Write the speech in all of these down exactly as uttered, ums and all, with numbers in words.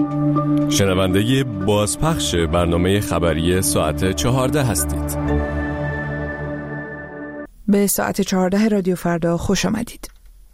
شنونده بازپخش برنامه خبری ساعت چهارده هستید. به ساعت چهارده رادیو فردا خوش آمدید.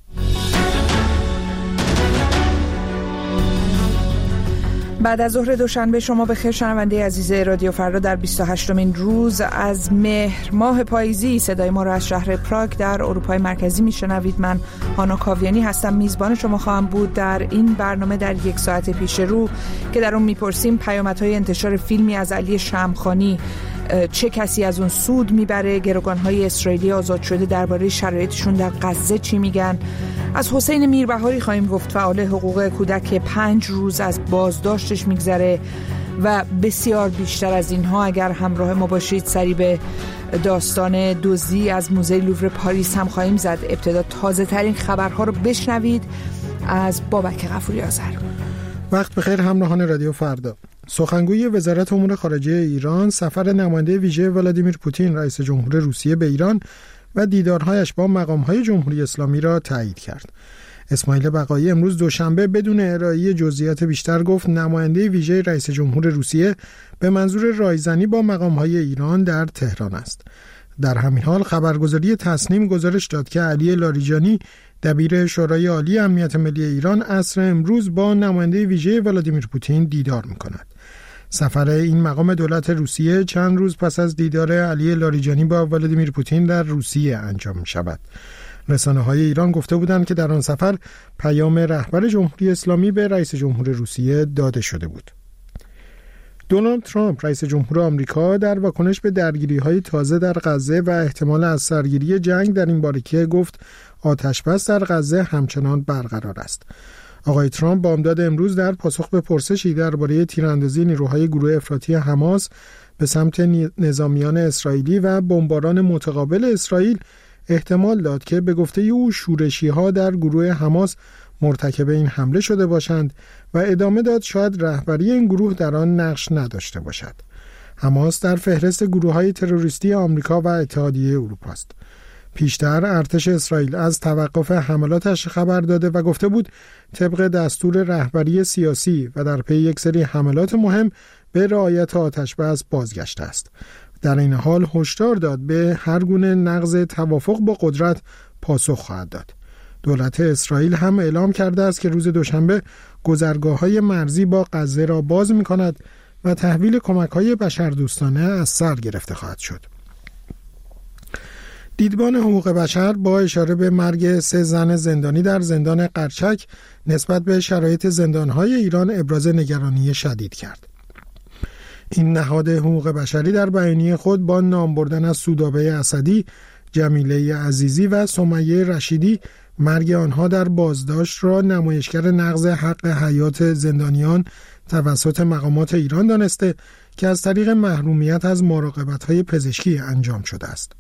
بعد از ظهر دوشنبه شما بخیر شنونده عزیز رادیو فردا. در بیست و هشتمین روز از مهر ماه پاییزی صدای ما را از شهر پراگ در اروپای مرکزی میشنوید. من هانا کاویانی هستم، میزبان شما خواهم بود در این برنامه در یک ساعت پیش رو که در اون میپرسیم پیامدهای انتشار فیلمی از علی شمخانی چه کسی از اون سود میبره، گروگان‌های اسرائیلی آزاد شده درباره شرایطشون در غزه چی میگن. از حسین میربهاری خواهیم گفت، فعال حقوق کودک که پنج روز از بازداشتش میگذره و بسیار بیشتر از اینها. اگر همراه ما باشید سری به داستان دزدی از موزه لوور پاریس هم خواهیم زد. ابتدا تازه ترین خبرها رو بشنوید از بابک غفوری آذر. وقت بخیر همراهان رادیو فردا. سخنگوی وزارت امور خارجه ایران سفر نماینده ویژه ولادیمیر پوتین رئیس جمهور روسیه به ایران و دیدارهایش با مقام‌های جمهوری اسلامی را تایید کرد. اسماعیل بقایی امروز دوشنبه بدون ارائه جزئیات بیشتر گفت نماینده ویژه رئیس جمهور روسیه به منظور رایزنی با مقام‌های ایران در تهران است. در همین حال خبرگزاری تسنیم گزارش داد که علی لاریجانی دبیر شورای عالی امنیت ملی ایران عصر امروز با نماینده ویژه ولادیمیر پوتین دیدار می‌کند. سفر این مقام دولت روسیه چند روز پس از دیدار علی لاریجانی با ولادیمیر پوتین در روسیه انجام می‌شود. رسانه‌های ایران گفته بودند که در آن سفر پیام رهبر جمهوری اسلامی به رئیس جمهور روسیه داده شده بود. دونالد ترامپ رئیس جمهور آمریکا در واکنش به درگیری‌های تازه در غزه و احتمال از سرگیری جنگ در این باریکه گفت آتش‌بس در غزه همچنان برقرار است. آقای ترامپ بامداد امروز در پاسخ به پرسشی درباره تیراندازی نیروهای گروه افراطی حماس به سمت نظامیان اسرائیلی و بمباران متقابل اسرائیل احتمال داد که به گفته او شورشی‌ها در گروه حماس مرتکب این حمله شده باشند و ادامه داد شاید رهبری این گروه در آن نقش نداشته باشد. حماس در فهرست گروه‌های تروریستی آمریکا و اتحادیه اروپا است. پیشتر ارتش اسرائیل از توقف حملاتش خبر داده و گفته بود طبق دستور رهبری سیاسی و در پی یک سری حملات مهم به رعایت آتش‌بس بازگشته است. در این حال هشدار داد به هر گونه نقض توافق با قدرت پاسخ خواهد داد. دولت اسرائیل هم اعلام کرده است که روز دوشنبه گذرگاه‌های مرزی با غزه را باز می‌کند و تحویل کمک‌های بشردوستانه از سر گرفته خواهد شد. دیدبان حقوق بشر با اشاره به مرگ سه زن زندانی در زندان قرچک نسبت به شرایط زندان‌های ایران ابراز نگرانی شدید کرد. این نهاد حقوق بشری در بیانیه خود با نام بردن از سودابه اسدی، جمیله عزیزی و سمیه رشیدی مرگ آنها در بازداشت را نمایشگر نقض حق حیات زندانیان توسط مقامات ایران دانسته که از طریق محرومیت از مراقبت‌های پزشکی انجام شده است.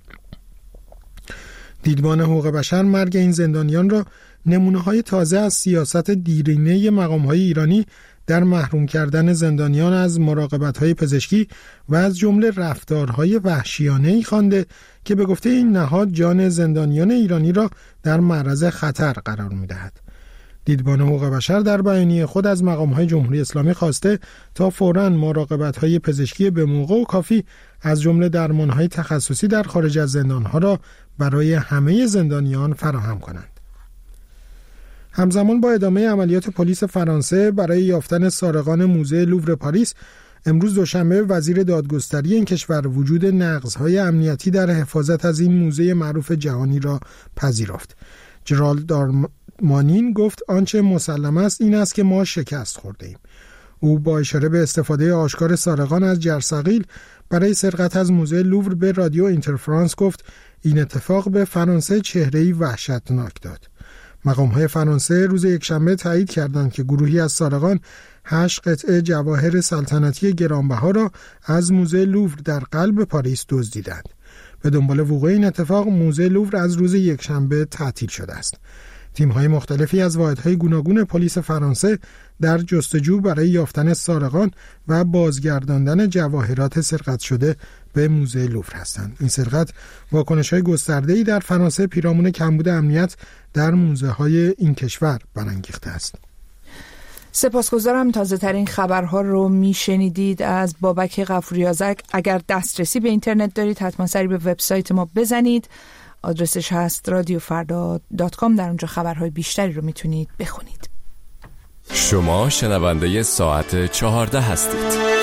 دیدبان حقوق بشر مرگ این زندانیان را نمونه‌های تازه از سیاست دیرینه مقام‌های ایرانی در محروم کردن زندانیان از مراقبت‌های پزشکی و از جمله رفتارهای وحشیانه‌ای خوانده که به گفته این نهاد جان زندانیان ایرانی را در معرض خطر قرار می‌دهد. دیدبان حقوق بشر در بیانیه خود از مقام‌های جمهوری اسلامی خواسته تا فوراً مراقبت‌های پزشکی به موقع و کافی از جمله درمان‌های تخصصی در خارج از زندان‌ها را برای همه زندانیان فراهم کنند. همزمان با ادامه عملیات پلیس فرانسه برای یافتن سارقان موزه لوور پاریس، امروز دوشنبه وزیر دادگستری این کشور وجود نقض‌های امنیتی در حفاظت از این موزه معروف جهانی را پذیرفت. جرالد دارمانین گفت آنچه مسلم است این است که ما شکست خورده‌ایم. او با اشاره به استفاده آشکار سارقان از جرثقیل برای سرقت از موزه لوور به رادیو اینترفرانس گفت این اتفاق به فرانسه چهره‌ای وحشتناک داد. مقام‌های فرانسه روز یکشنبه تایید کردند که گروهی از سارقان هشت قطعه جواهر سلطنتی گرانبها را از موزه لوور در قلب پاریس دزدیدند. به دنبال وقوع این اتفاق موزه لوور از روز یکشنبه تعطیل شده است. تیم‌های مختلفی از واحدهای گوناگون پلیس فرانسه در جستجو برای یافتن سارقان و بازگرداندن جواهرات سرقت شده به موزه لوور هستند. این سرقت واکنش‌های گسترده‌ای در فرانسه پیرامون کمبود امنیت در موزه‌های این کشور برانگیخته است. سپاسگزارم. تازه ترین خبرها رو میشنیدید از بابک غفوری‌آذر. اگر دسترسی به اینترنت دارید حتما سری به وبسایت ما بزنید. آدرسش هست رادیو فردا دات کام. در اونجا خبرهای بیشتری رو میتونید بخونید. شما شنونده ساعت چهارده هستید.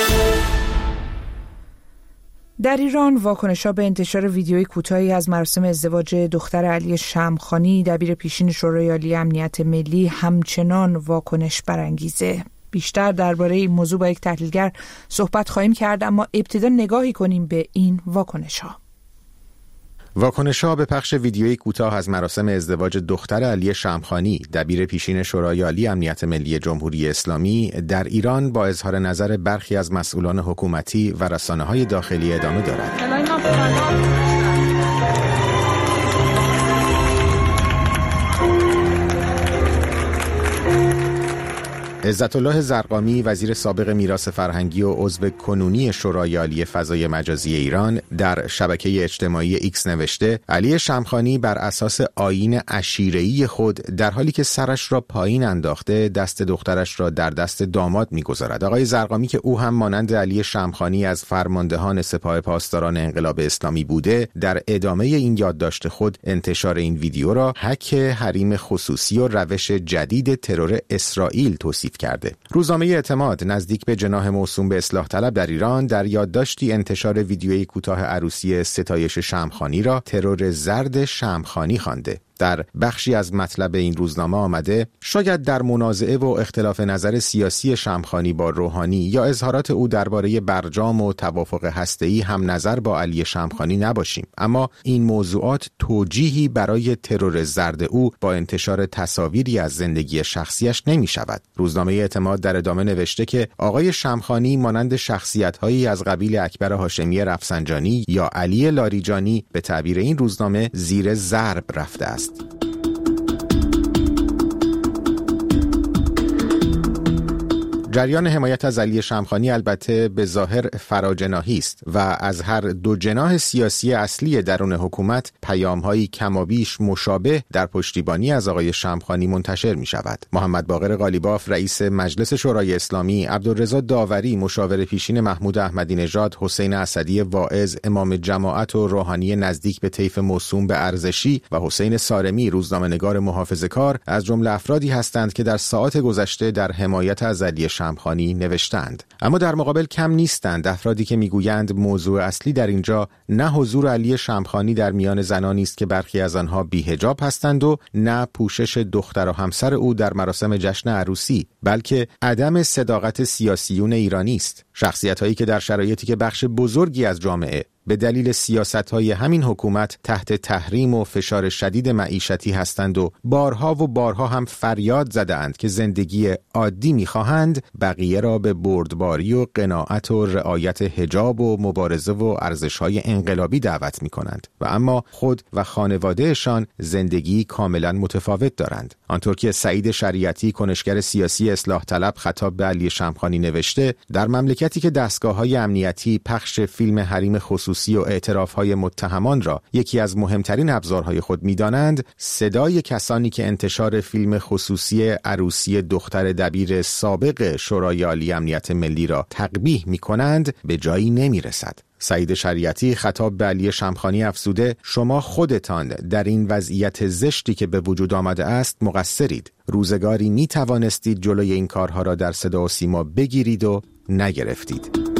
در ایران واکنش‌ها به انتشار ویدیوی کوتاهی از مراسم ازدواج دختر علی شمخانی دبیر پیشین شورای عالی امنیت ملی همچنان واکنش برانگیزه. بیشتر درباره این موضوع با یک تحلیلگر صحبت خواهیم کرد، اما ابتدا نگاهی کنیم به این واکنش‌ها. واکنش‌ها به پخش ویدیویی کوتاه از مراسم ازدواج دختر علی شمخانی دبیر پیشین شورای عالی امنیت ملی جمهوری اسلامی در ایران با اظهار نظر برخی از مسئولان حکومتی و رسانه‌های داخلی ادامه دارد. عزت‌الله زرقامی وزیر سابق میراث فرهنگی و عضو کنونی شورای عالی فضای مجازی ایران در شبکه اجتماعی ایکس نوشته علی شمخانی بر اساس آیین عشیره‌ای خود در حالی که سرش را پایین انداخته دست دخترش را در دست داماد می‌گذارد. آقای زرقامی که او هم مانند علی شمخانی از فرماندهان سپاه پاسداران انقلاب اسلامی بوده، در ادامه این یادداشت خود انتشار این ویدیو را هک حریم خصوصی و روش جدید ترور اسرائیل توصیف کرده. روزنامه اعتماد نزدیک به جناح موسوم به اصلاح طلب در ایران در یادداشتی انتشار ویدیویی کوتاه عروسی ستایش شمخانی را ترور زرد شمخانی خوانده. در بخشی از مطلب این روزنامه آمده شاید در منازعه و اختلاف نظر سیاسی شمخانی با روحانی یا اظهارات او درباره برجام و توافق هسته‌ای هم نظر با علی شمخانی نباشیم، اما این موضوعات توجیهی برای ترور زرد او با انتشار تصاویری از زندگی شخصیش نمی شود. روزنامه اعتماد در ادامه نوشته که آقای شمخانی مانند شخصیت‌هایی از قبیل اکبر هاشمی رفسنجانی یا علی لاریجانی به تعبیر این روزنامه زیر ضرب رفته است. جریان حمایت از علی شمخانی البته به ظاهر فراجناحی است و از هر دو جناح سیاسی اصلی درون حکومت پیام‌هایی کمابیش مشابه در پشتیبانی از آقای شمخانی منتشر می شود. محمد باقر قالیباف رئیس مجلس شورای اسلامی، عبدالرضا داوری مشاور پیشین محمود احمدی نژاد، حسین اسدی واعظ امام جماعت و روحانی نزدیک به طیف موسوم به ارزشی و حسین سارمی روزنامه‌نگار محافظه‌کار از جمله افرادی هستند که در ساعات گذشته در حمایت از علی شمخانی نوشتند. اما در مقابل کم نیستند افرادی که میگویند موضوع اصلی در اینجا نه حضور علی شمخانی در میان زنانی است که برخی از آنها بی‌حجاب هستند و نه پوشش دختر و همسر او در مراسم جشن عروسی، بلکه عدم صداقت سیاسیون ایرانی است. شخصیت‌هایی که در شرایطی که بخش بزرگی از جامعه به دلیل سیاست‌های همین حکومت تحت تحریم و فشار شدید معیشتی هستند و بارها و بارها هم فریاد زدند که زندگی عادی می‌خواهند، بقیه را به بردباری و قناعت و رعایت حجاب و مبارزه و ارزش‌های انقلابی دعوت می‌کنند و اما خود و خانوادهشان زندگی کاملاً متفاوت دارند. آنطور که سعید شریعتی کنشگر سیاسی اصلاح طلب خطاب به علی شمخانی نوشته، در مملکتی که دستگاه‌های امنیتی پخش فیلم حریم خصوصی و اعتراف‌های متهمان را یکی از مهمترین ابزارهای خود می‌دانند، صدای کسانی که انتشار فیلم خصوصی عروسی دختر دبیر سابق شورای عالی امنیت ملی را تقبیح می‌کنند به جایی نمی‌رسد. سعید شریعتی خطاب به علی شمخانی افزوده: شما خودتان در این وضعیت زشتی که به وجود آمده است مقصرید. روزگاری می توانستید جلوی این کارها را در صدا و سیما بگیرید و نگرفتید.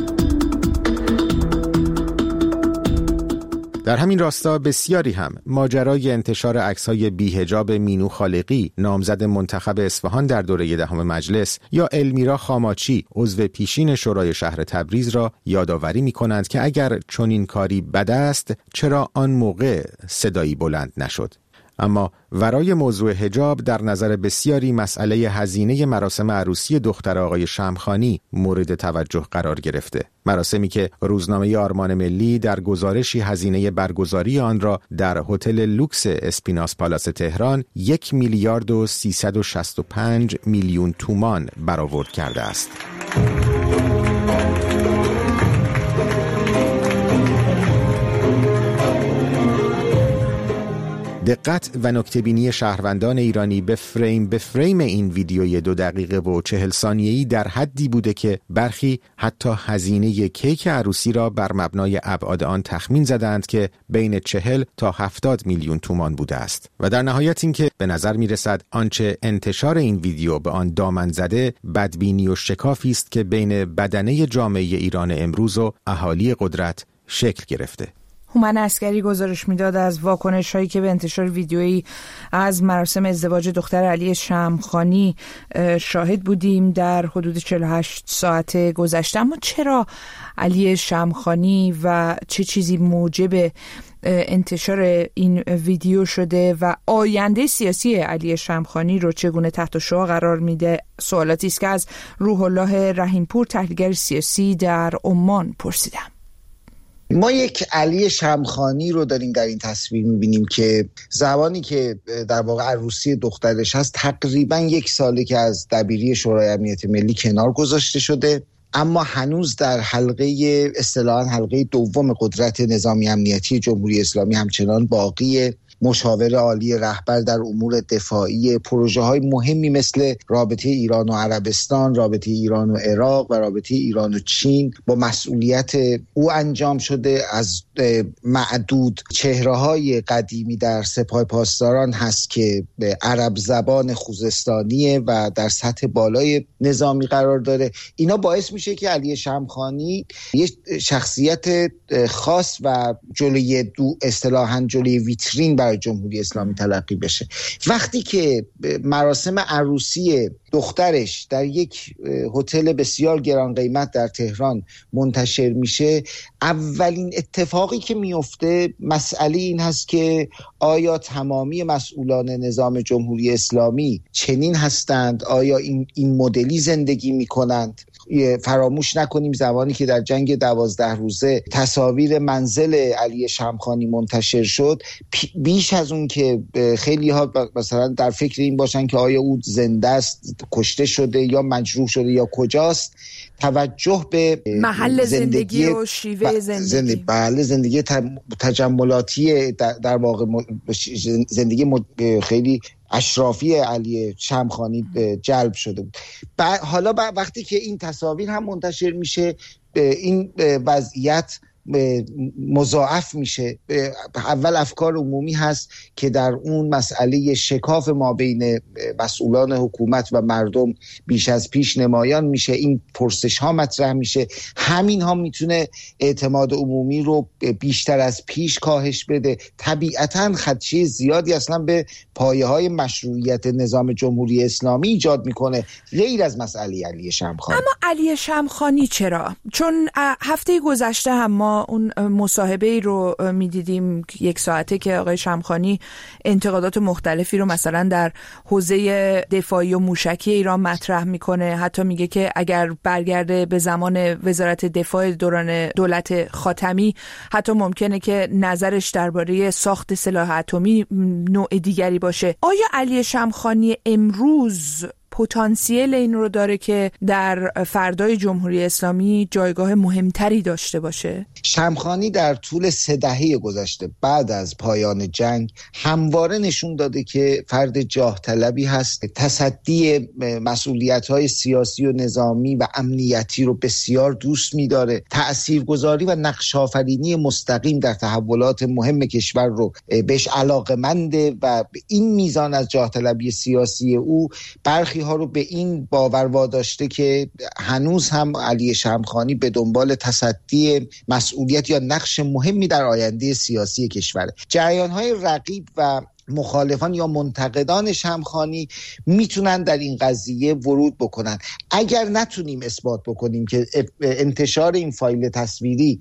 در همین راستا بسیاری هم ماجرای انتشار عکس‌های بی‌حجاب مینو خالقی، نامزد منتخب اصفهان در دوره دهم مجلس، یا المیرا خاماچی، عضو پیشین شورای شهر تبریز را یادآوری می‌کنند که اگر چنین کاری بد است، چرا آن موقع صدایی بلند نشد؟ اما ورای موضوع حجاب در نظر بسیاری مسئله هزینه مراسم عروسی دختر آقای شمخانی مورد توجه قرار گرفته. مراسمی که روزنامه آرمان ملی در گزارشی هزینه برگزاری آن را در هتل لوکس اسپیناس پالاس تهران یک میلیارد و سیصد و شصت و پنج میلیون تومان برآورد کرده است. دقت و نکته‌بینی شهروندان ایرانی به فریم به فریم این ویدیوی دو دقیقه و چهل ثانیه‌ای در حدی بوده که برخی حتی هزینه کیک عروسی را بر مبنای ابعاد آن تخمین زدند که بین چهل تا هفتاد میلیون تومان بوده است و در نهایت اینکه به نظر می‌رسد آنچه انتشار این ویدیو به آن دامن زده بدبینی و شکافی است که بین بدنه جامعه ایران امروز و اهالی قدرت شکل گرفته. هومن عسکری گزارش میداد از واکنش هایی که به انتشار ویدیویی از مراسم ازدواج دختر علی شمخانی شاهد بودیم در حدود چهل و هشت ساعت گذشته. اما چرا علی شمخانی و چه چیزی موجب انتشار این ویدیو شده و آینده سیاسی علی شمخانی رو چگونه تحت شعاع قرار میده؟ سوالاتی است که از روح الله رحیمپور تحلیلگر سیاسی در عمان پرسیدم. ما یک علی شمخانی رو داریم در این تصویر میبینیم که زمانی که در واقع عروسی دخترش هست تقریبا یک ساله که از دبیری شورای امنیت ملی کنار گذاشته شده، اما هنوز در حلقه اصطلاحاً حلقه دوم قدرت نظامی امنیتی جمهوری اسلامی همچنان باقیه. مشاور عالی رهبر در امور دفاعی، پروژه های مهمی مثل رابطه ایران و عربستان، رابطه ایران و عراق و رابطه ایران و چین با مسئولیت او انجام شده. از معدود چهره های قدیمی در سپاه پاسداران هست که عرب زبان خوزستانیه و در سطح بالای نظامی قرار داره. اینا باعث میشه که علی شمخانی یک شخصیت خاص و جلوی دو اصطلاحاً جلوی ویترین برای جمهوری اسلامی تلقی بشه. وقتی که مراسم عروسی دخترش در یک هتل بسیار گران قیمت در تهران منتشر میشه، اولین اتفاقی که میفته مسئله این هست که آیا تمامی مسئولان نظام جمهوری اسلامی چنین هستند؟ آیا این این مدلی زندگی میکنند؟ فراموش نکنیم زمانی که در جنگ دوازده روزه تصاویر منزل علی شمخانی منتشر شد، بیش از اون که خیلی ها مثلا در فکر این باشن که آیا او زنده است، کشته شده یا مجروح شده یا کجاست، توجه به محل زندگی, زندگی و شیوه زندگی, زندگی بله زندگی تجملاتی در واقع زندگی خیلی اشرافی علی شمخانی جلب شده بود. حالا وقتی که این تصاویر هم منتشر میشه، این وضعیت مضاعف میشه. اول افکار عمومی هست که در اون مسئله شکاف ما بین مسئولان حکومت و مردم بیش از پیش نمایان میشه. این پرسش ها مطرح میشه. همین ها میتونه اعتماد عمومی رو بیشتر از پیش کاهش بده. طبیعتاً خدشه زیادی اصلا به پایه های مشروعیت نظام جمهوری اسلامی ایجاد میکنه، غیر از مسئله علی شمخانی. اما علی شمخانی چرا؟ چون هفته گذشته هم ما اون مصاحبه‌ای رو می‌دیدیم یک ساعته که آقای شمخانی انتقادات مختلفی رو مثلا در حوزه دفاعی و موشکی ایران مطرح میکنه. حتی میگه که اگر برگرده به زمان وزارت دفاع دوران دولت خاتمی، حتی ممکنه که نظرش درباره ساخت سلاح اتمی نوع دیگری باشه. آیا علی شمخانی امروز پتانسیل این رو داره که در فردای جمهوری اسلامی جایگاه مهمتری داشته باشه؟ شمخانی در طول سه دهه گذشته بعد از پایان جنگ همواره نشون داده که فرد جاه طلبی هست. تصدی مسئولیت‌های سیاسی و نظامی و امنیتی رو بسیار دوست می‌داره. تأثیرگذاری و نقش‌آفرینی مستقیم در تحولات مهم کشور رو بهش علاقه‌منده و این میزان از جاه طلبی سیاسی او برخی ها رو به این باور واداشته که هنوز هم علی شمخانی به دنبال تصدی مسئولیت یا نقش مهمی در آینده سیاسی کشوره. جریان‌های رقیب و مخالفان یا منتقدان شمخانی میتونن در این قضیه ورود بکنن. اگر نتونیم اثبات بکنیم که انتشار این فایل تصویری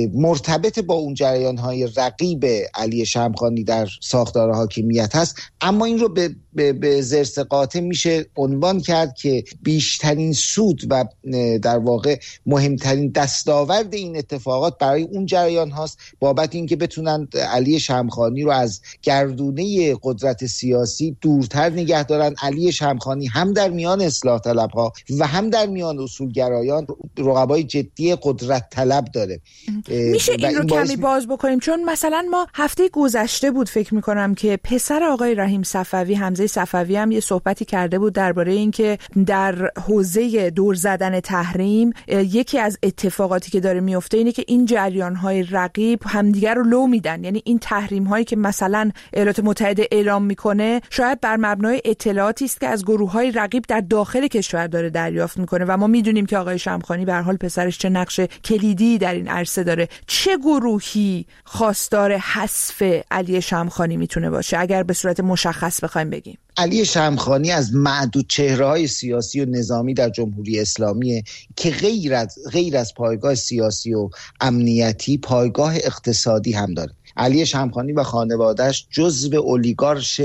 مرتبط با اون جریان‌های رقیب علی شمخانی در ساختار حاکمیت هست، اما این رو به به, به زرس قاطع میشه عنوان کرد که بیشترین سود و در واقع مهمترین دستاورد این اتفاقات برای اون جریان هاست، بابت اینکه بتونن علی شمخانی رو از گردونه پایه قدرت سیاسی دورتر نگه دارن. علی شمخانی هم در میان اصلاح طلبها و هم در میان اصولگرایان رقبای جدی قدرت طلب داره. میشه این رو این کمی باز بکنیم؟ چون مثلا ما هفته گذشته بود فکر میکنم که پسر آقای رحیم صفوی، حمزه صفوی، هم یه صحبتی کرده بود درباره اینکه در حوزه دور زدن تحریم یکی از اتفاقاتی که داره میفته اینه که این جریان‌های رقیب همدیگر رو لو میدن. یعنی این تحریم‌هایی که مثلا ایالات متحده اعلام میکنه شاید بر مبنای اطلاعاتی است که از گروه‌های رقیب در داخل کشور داره دریافت میکنه و ما میدونیم که آقای شمخانی به هر حال پسرش چه نقش کلیدی در این عرصه داره. چه گروهی خواستار حذف علی شمخانی میتونه باشه اگر به صورت مشخص بخوایم بگیم؟ علی شمخانی از معدود چهره‌های سیاسی و نظامی در جمهوری اسلامی که غیر از غیر از پایگاه سیاسی و امنیتی پایگاه اقتصادی هم داره. علی شمخانی و خانواده‌اش جزو اولیگارش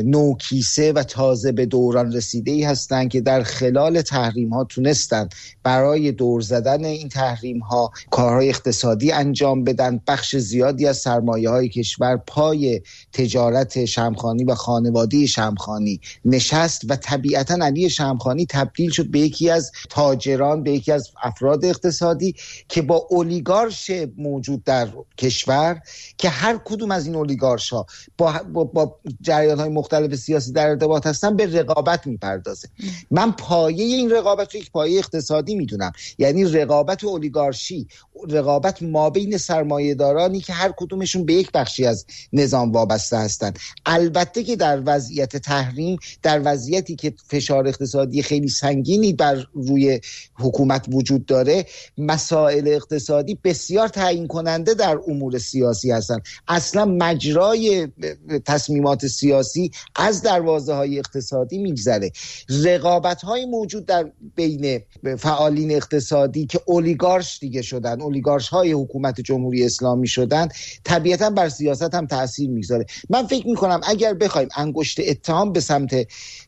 نوکیسه و تازه به دوران رسیده‌ای هستند که در خلال تحریم‌ها تونستن برای دور زدن این تحریم‌ها کارهای اقتصادی انجام بدن. بخش زیادی از سرمایه‌های کشور پای تجارت شمخانی و خانواده شمخانی نشست و طبیعتاً علی شمخانی تبدیل شد به یکی از تاجران، به یکی از افراد اقتصادی که با اولیگارش موجود در کشور که هر کدوم از این اولیگارش‌ها با, با, با جریان‌های مختلف سیاسی در ارتباط هستن به رقابت میپردازه. من پایه این رقابت رو یک پایه اقتصادی میدونم، یعنی رقابت اولیگارشی، رقابت مابین سرمایه‌دارانی که هر کدومشون به یک بخشی از نظام وابسته هستند. البته که در وضعیت تحریم، در وضعیتی که فشار اقتصادی خیلی سنگینی بر روی حکومت وجود داره، مسائل اقتصادی بسیار تعیین کننده در امور سیاسی هستند. اصلا مجرای تصمیمات سیاسی از دروازه‌های اقتصادی میگذره. رقابت‌های موجود در بین فعالین اقتصادی که اولیگارش دیگه شدن، اولیگارش‌های حکومت جمهوری اسلامی شدن، طبیعتاً بر سیاست هم تأثیر میگذاره. من فکر میکنم اگر بخوایم انگشت اتهام به سمت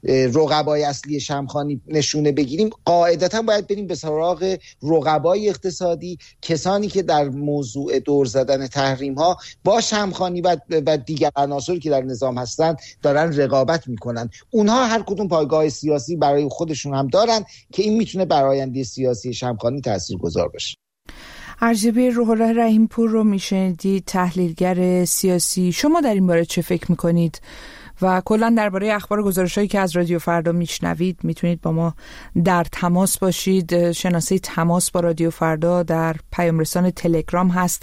رقبای اصلی شمخانی نشونه بگیریم، قاعدتاً باید بریم به سراغ رقبای اقتصادی، کسانی که در موضوع دور زدن تحریم‌ها با شمخانی و, و دیگر عناصری که در نظام هستن دارن رقابت میکنن. اونها هر کدوم پایگاه سیاسی برای خودشون هم دارن که این میتونه بر آینده سیاسی شمخانی تاثیرگذار باشه. ارجبی روح الله رحیم پور رو میشنیدید، تحلیلگر سیاسی. شما در این باره چه فکر میکنید و کلا درباره اخبار و گزارشایی که از رادیو فردا میشنوید میتونید با ما در تماس باشید. شناسه تماس با رادیو فردا در پیام رسان تلگرام هست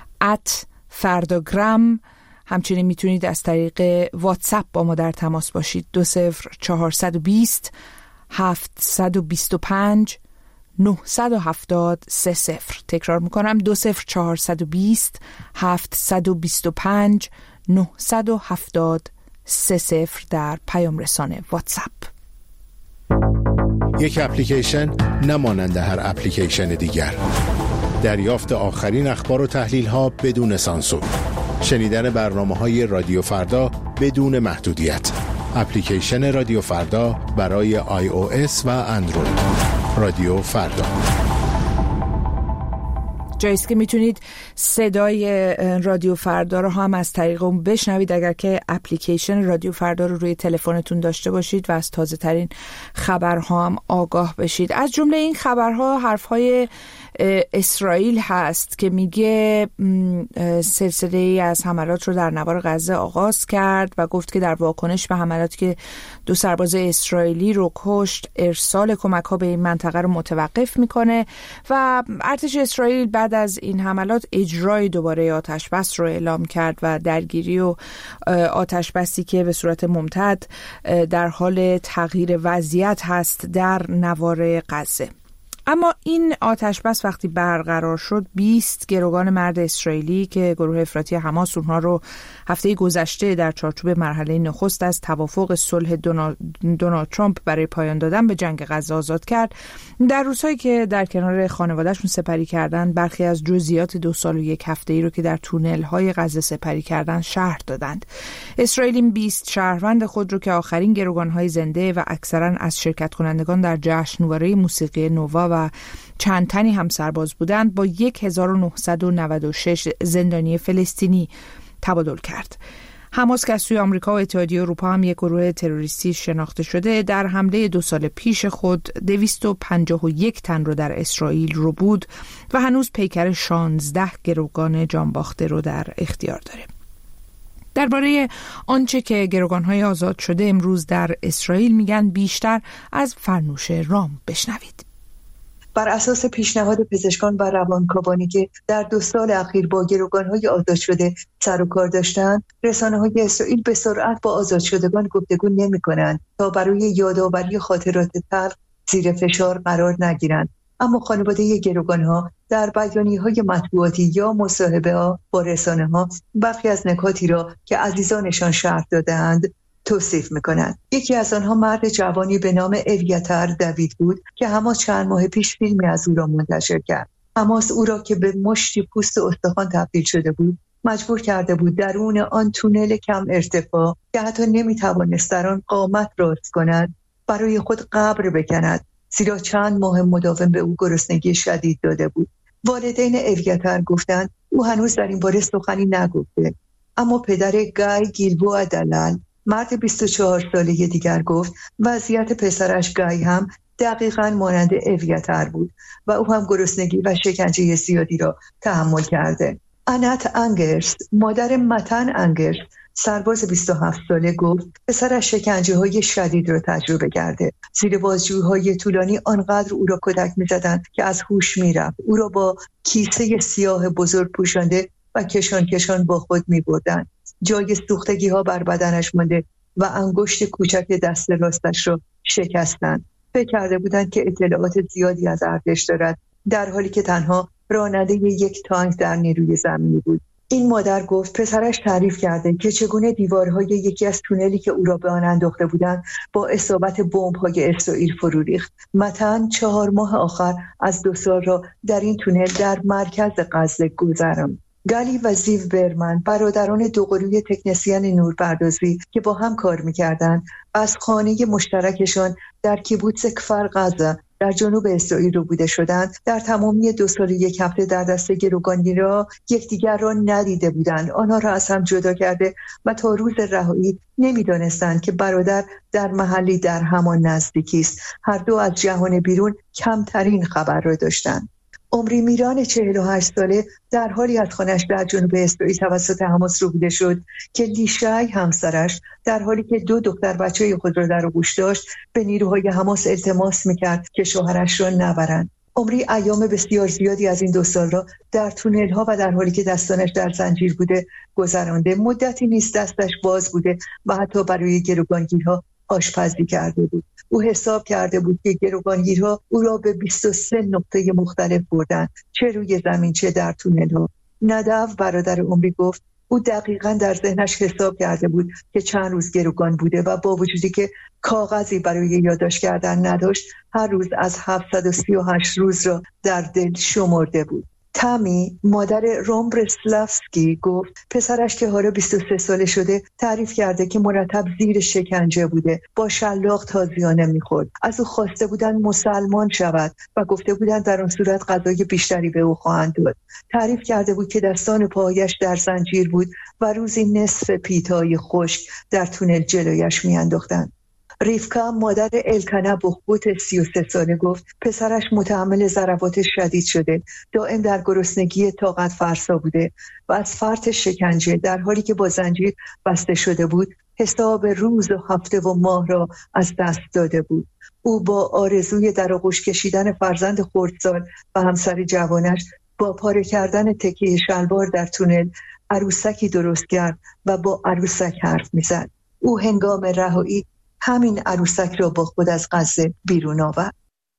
ات فرداگرام. همچنین میتونید از طریق واتساپ با ما در تماس باشید. دو صفر چهارصد و بیست هفتصد و بیست و پنج نهصد و هفتاد سه صفر. تکرار میکنم دو صفر چهارصد و بیست هفتصد و بیست و پنج نهصد و هفتاد سه صفر در پیام رسان واتساپ. یک اپلیکیشن نمانند هر اپلیکیشن دیگر. دریافت آخرین اخبار و تحلیل ها بدون سانسور. شنیدن برنامه‌های رادیو فردا بدون محدودیت. اپلیکیشن رادیو فردا برای آی او اس و اندروید. رادیو فردا. جاییست که میتونید صدای رادیو فردا رو هم از طریق اون بشنوید اگر که اپلیکیشن رادیو فردا رو روی تلفنتون داشته باشید و از تازه ترین خبرها هم آگاه بشید. از جمله این خبرها حرفهای اسرائیل هست که میگه سلسله ای از حملات رو در نوار غزه آغاز کرد و گفت که در واکنش به حملاتی که دو سرباز اسرائیلی رو کشت ارسال کمک ها به این منطقه رو متوقف میکنه و ارتش اسرائیل بعد از این حملات اجرای دوباره آتش بس رو اعلام کرد و درگیری و آتش بسی که به صورت ممتد در حال تغییر وضعیت هست در نوار غزه. اما این آتش بس وقتی برقرار شد، بیست گروگان مرد اسرائیلی که گروه افراطی حماس اونها رو هفته گذشته در چارچوب مرحله نخست از توافق صلح دونالد ترامپ برای پایان دادن به جنگ غزه آزاد کرد، در روزهایی که در کنار خانوادهشون سپری کردن برخی از جزئیات دو سال و یک هفته‌ای رو که در تونل های غزه سپری کردن شرح دادند. اسرائیل این بیست شهروند خود رو که آخرین گروگان های زنده و اکثرا از شرکت کنندگان در جشنواره موسیقی نووا و چند تنی هم سرباز بودند با هزار و نهصد و نود و شش زندانی فلسطینی تبادل کرد. حماس که از سوی آمریکا و اتحادیه اروپا هم یک گروه تروریستی شناخته شده، در حمله دو سال پیش خود دویست و پنجاه و یک تن رو در اسرائیل رو بود و هنوز پیکر شانزده گروگان جانباخته رو در اختیار داره. درباره آنچه که گروگان‌های آزاد شده امروز در اسرائیل میگن بیشتر از فرنوش رام بشنوید. بر اساس پیشنهاد پزشکان و روانکاوانی که در دو سال اخیر با گروگان‌های آزاد شده سر و کار داشتند، رسانه‌های اسرائیل به سرعت با آزاد شدگان گفتگو نمی‌کنند تا برای یادآوری خاطرات تلخ زیر فشار قرار نگیرند. اما خانواده گروگان‌ها در بیانیه‌های مطبوعاتی یا مصاحبه‌ها با رسانه‌ها برخی از نکاتی را که عزیزانشان شرح داده‌اند توصیف می‌کنند. یکی از آنها مرد جوانی به نام اویتر دوید بود که حماس چند ماه پیش فیلمی از او را منتشر کرد. حماس او را که به مشتی پوست و استخوان تبدیل شده بود مجبور کرده بود درون آن تونل کم ارتفاع که حتی نمی‌توانست در آن قامت راست کند برای خود قبر بکند، زیرا چند ماه مداوم به او گرسنگی شدید داده بود. والدین اویتر گفتند او هنوز در این باره سخنی نگفته، اما پدر گای گیلبوآ دلال، مرد بیست و چهار ساله دیگر، گفت وضعیت پسرش گای هم دقیقاً مانند اویتر بود و او هم گرسنگی و شکنجه زیادی را تحمل کرده. انت انگرس، مادر متن انگرس، سرباز بیست و هفت ساله، گفت پسرش شکنجه‌های شدید را تجربه کرده. زیر بازجویی‌های طولانی آنقدر او را کتک می‌زدند که از هوش می‌رفت. او را با کیسه سیاه بزرگ پوشانده و کشان کشان با خود می‌بردند. جای سوختگی‌ها بر بدنش مانده و انگشت کوچک دست راستش را شکستند. فکر کرده بودند که اطلاعات زیادی از ارتش دارد، در حالی که تنها راننده یک تانک در نیروی زمینی بود. این مادر گفت پسرش تعریف کرده که چگونه دیوارهای یکی از تونلی که او را به آن انداخته بودند با اصابت بمب‌های اسرائیل فرو ریخت. متن چهار ماه آخر از دو سال را در این تونل در مرکز غزه گذراند. گالی و زیو برمن، برادران دوقلوی تکنسین نورپردازی که با هم کار می‌کردند، از خانه مشترکشان در کیبوتز کفر غزه در جنوب اسرائیل رو بوده شدند، در تمامی دو سال یک هفته در دست گروگانگیرها یکدیگر را ندیده بودند. آنها را از هم جدا کرده و تا روز رهایی نمی‌دانستند که برادر در محلی در همان نزدیکی است. هر دو از جهان بیرون کمترین خبر را داشتند. عمری میران چهل و هشت ساله در حالی از خانه‌اش در جنوب اسرائیل توسط حماس روبوده شد که لیشای همسرش در حالی که دو دختر بچه خود را در آغوش داشت به نیروهای حماس التماس میکرد که شوهرش را نبرند. عمری ایام بسیار زیادی از این دو سال را در تونل‌ها و در حالی که دستانش در زنجیر بوده گذرانده. مدتی نیست دستش باز بوده و حتی برای گروگانگیرها آشپزی کرده بود. او حساب کرده بود که گروگانگیرها او را به بیست و سه نقطه مختلف بردند، چه روی زمین چه در تونل‌ها. ندو، برادر عمری، گفت او دقیقاً در ذهنش حساب کرده بود که چند روز گروگان بوده و با وجودی که کاغذی برای یادداشت کردن نداشت، هر روز از هفتصد و سی و هشت روز را در دل شمرده بود. تامی، مادر روم برسلافسکی، گفت پسرش که حالا بیست و سه ساله شده تعریف کرده که مرتب زیر شکنجه بوده، با شلاق تازیانه میخورد. از او خواسته بودن مسلمان شود و گفته بودن در آن صورت غذای بیشتری به او خواهند داد. تعریف کرده بود که دستان پایش در زنجیر بود و روزی نصف پیتای خشک در تونل جلویش میانداختند. ریفکا، مادر الکنا بخبوت سی و سه ساله، گفت پسرش متحمل ضربات شدید شده، دائم در گرسنگی طاقت فرسا بوده و از فرط شکنجه در حالی که با زنجیر بسته شده بود حساب روز و هفته و ماه را از دست داده بود. او با آرزوی در آغوش کشیدن فرزند خردسال و همسر جوانش با پاره کردن تکیه شلوار در تونل عروسکی درست کرد و با عروسک حرف می‌زد. او هنگام رهایی همین عروسک را با خود از غزه بیرون آورد.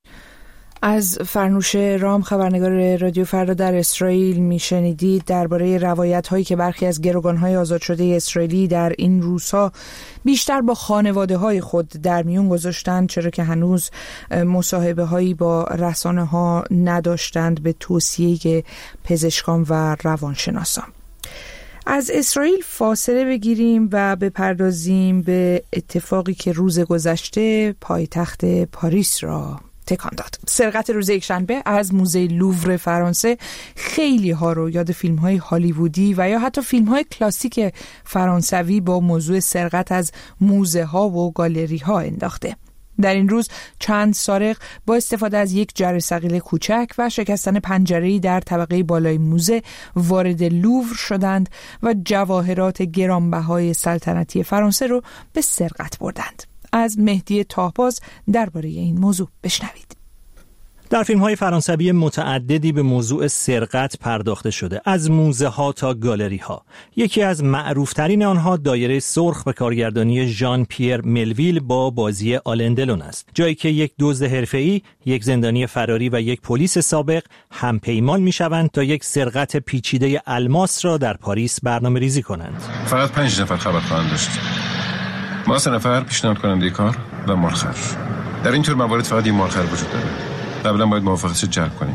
از فرنوش رام، خبرنگار رادیو فردا در اسرائیل، میشنیدید درباره روایت هایی که برخی از گروگان‌های آزاد شده اسرائیلی در این روزها بیشتر با خانواده های خود در میون گذاشتند، چرا که هنوز مصاحبه هایی با رسانه ها نداشتند به توصیه پزشکان و روانشناسان. از اسرائیل فاصله بگیریم و بپردازیم به اتفاقی که روز گذشته پایتخت پاریس را تکان داد. سرقت روز یکشنبه از موزه لوور فرانسه خیلی ها رو یاد فیلم های هالیوودی و یا حتی فیلم های کلاسیک فرانسوی با موضوع سرقت از موزه ها و گالری ها انداخته. در این روز چند سارق با استفاده از یک جرثقیل کوچک و شکستن پنجره‌ای در طبقه بالای موزه وارد لوور شدند و جواهرات گرانبهای سلطنتی فرانسه رو به سرقت بردند. از مهدی تاهباز درباره این موضوع بشنوید. در فیلم‌های فرانسوی متعددی به موضوع سرقت پرداخته شده، از موزه ها تا گالری ها. یکی از معروفترین آنها دایره سرخ به کارگردانی ژان پیر ملویل با بازی آلن دلون است، جایی که یک دزد حرفه‌ای، یک زندانی فراری و یک پلیس سابق همپیمان می‌شوند تا یک سرقت پیچیده الماس را در پاریس برنامه‌ریزی کنند. فقط پنج نفر خبر خواهند داشت. ما سه نفر پیشنهاد کننده کار و مالخر. در این طور موارد فقط یک مالخر وجود داره. قبلا باید موافقتش جلب کنیم.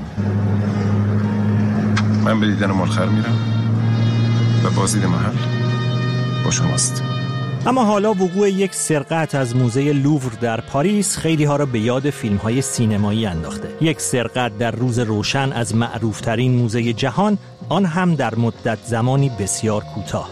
من به دیدن مالخر میرم و بازدید محل با شماست. اما حالا وقوع یک سرقت از موزه لوور در پاریس خیلی ها را به یاد فیلم های سینمایی انداخته. یک سرقت در روز روشن از معروفترین موزه جهان، آن هم در مدت زمانی بسیار کوتاه.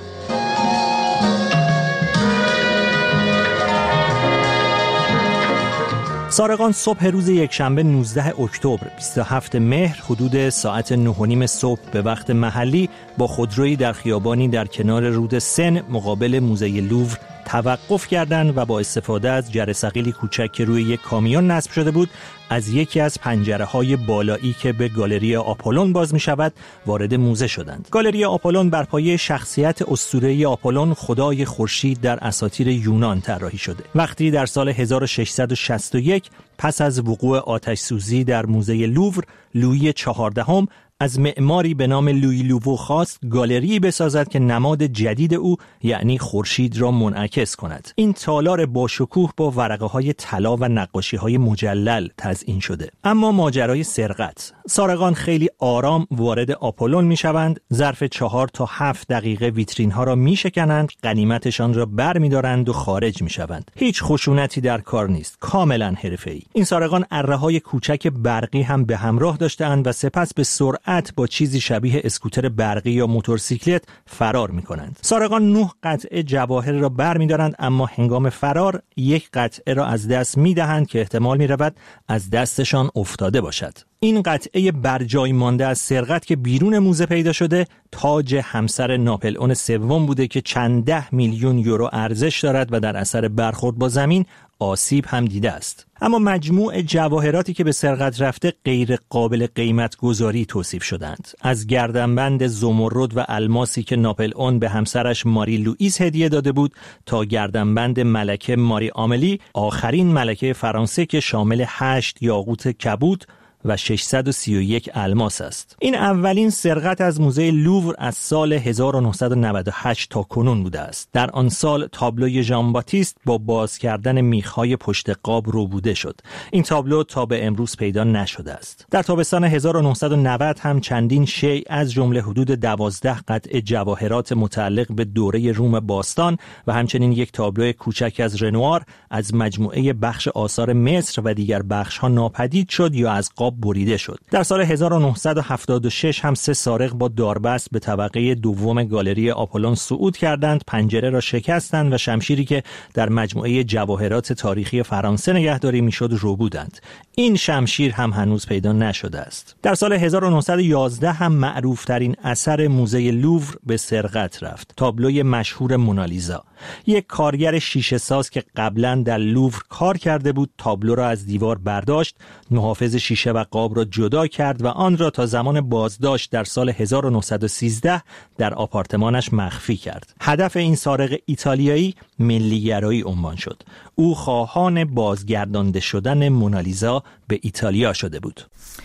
سارقان صبح روز یکشنبه نوزدهم اکتبر بیست و هفتم مهر حدود ساعت نه و نیم صبح به وقت محلی با خودرویی در خیابانی در کنار رود سن مقابل موزه لوور توقف کردند و با استفاده از جرثقیلی کوچک که روی یک کامیون نصب شده بود از یکی از پنجره‌های بالایی که به گالری آپولون باز می‌شود وارد موزه شدند. گالری آپولون بر پایه شخصیت اسطوره‌ای آپولون، خدای خورشید در اساطیر یونان طراحی شده. وقتی در سال هزار و ششصد و شصت و یک پس از وقوع آتش سوزی در موزه لوور، لویی چهاردهم از معماری به نام لویی لووو خواست گالری بسازد که نماد جدید او یعنی خورشید را منعکس کند. این تالار با شکوه با ورقه‌های طلا و نقاشی‌های مجلل تزیین شده. اما ماجرای سرقت، سارقان خیلی آرام وارد آپولون می‌شوند، ظرف چهار تا هفت دقیقه ویترین‌ها را می‌شکنند، غنیمتشان را برمی‌دارند و خارج می‌شوند. هیچ خشونتی در کار نیست، کاملاً حرفه‌ای. این سارقان اره‌های کوچک برقی هم به همراه داشتند و سپس به سرعت با چیزی شبیه اسکوتر برقی یا موتورسیکلت فرار می‌کنند. سارقان نه قطعه جواهر را برمی‌دارند، اما هنگام فرار یک قطعه را از دست می‌دهند که احتمال می‌رود از دستشان افتاده باشد. این قطعه برجای مانده از سرقت که بیرون موزه پیدا شده تاج همسر ناپلئون سوم بوده که چند ده میلیون یورو ارزش دارد و در اثر برخورد با زمین آسیب هم دیده است. اما مجموع جواهراتی که به سرقت رفته غیر قابل قیمت گذاری توصیف شدند. از گردنبند زمرد و الماسی که ناپلئون به همسرش ماری لوئیس هدیه داده بود تا گردنبند ملکه ماری آملی، آخرین ملکه فرانسه که شامل هشت یاقوت کبود و ششصد و سی و یک الماس است. این اولین سرقت از موزه لوور از سال هزار و نهصد و نود و هشت تا کنون بوده است. در آن سال تابلوی ژان باتیست با باز کردن میخ‌های پشت قاب روبوده شد. این تابلو تا به امروز پیدا نشده است. در تابستان هزار و نهصد و نود هم چندین شیء از جمله حدود دوازده قطعه جواهرات متعلق به دوره روم باستان و همچنین یک تابلو کوچک از رنوار از مجموعه بخش آثار مصر و دیگر بخش‌ها ناپدید شد یا از قاب بریده شد. در سال هزار و نهصد و هفتاد و شش هم سه سارق با داربست به طبقه دوم گالری آپولون صعود کردند، پنجره را شکستند و شمشیری که در مجموعه جواهرات تاریخی فرانسه نگهداری میشد رو بودند. این شمشیر هم هنوز پیدا نشده است. در سال هزار و نهصد و یازده هم معروفترین اثر موزه لوور به سرقت رفت، تابلوی مشهور مونالیزا. یک کارگر شیشه ساز که قبلا در لوور کار کرده بود تابلو را از دیوار برداشت، محافظ شیشه و قاب را جدا کرد و آن را تا زمان بازداشت در سال هزار و نهصد و سیزده در آپارتمانش مخفی کرد. هدف این سارق ایتالیایی ملی‌گرایی عنوان شد. او خواهان بازگردانده شدن مونالیزا به ایتالیا شده بود.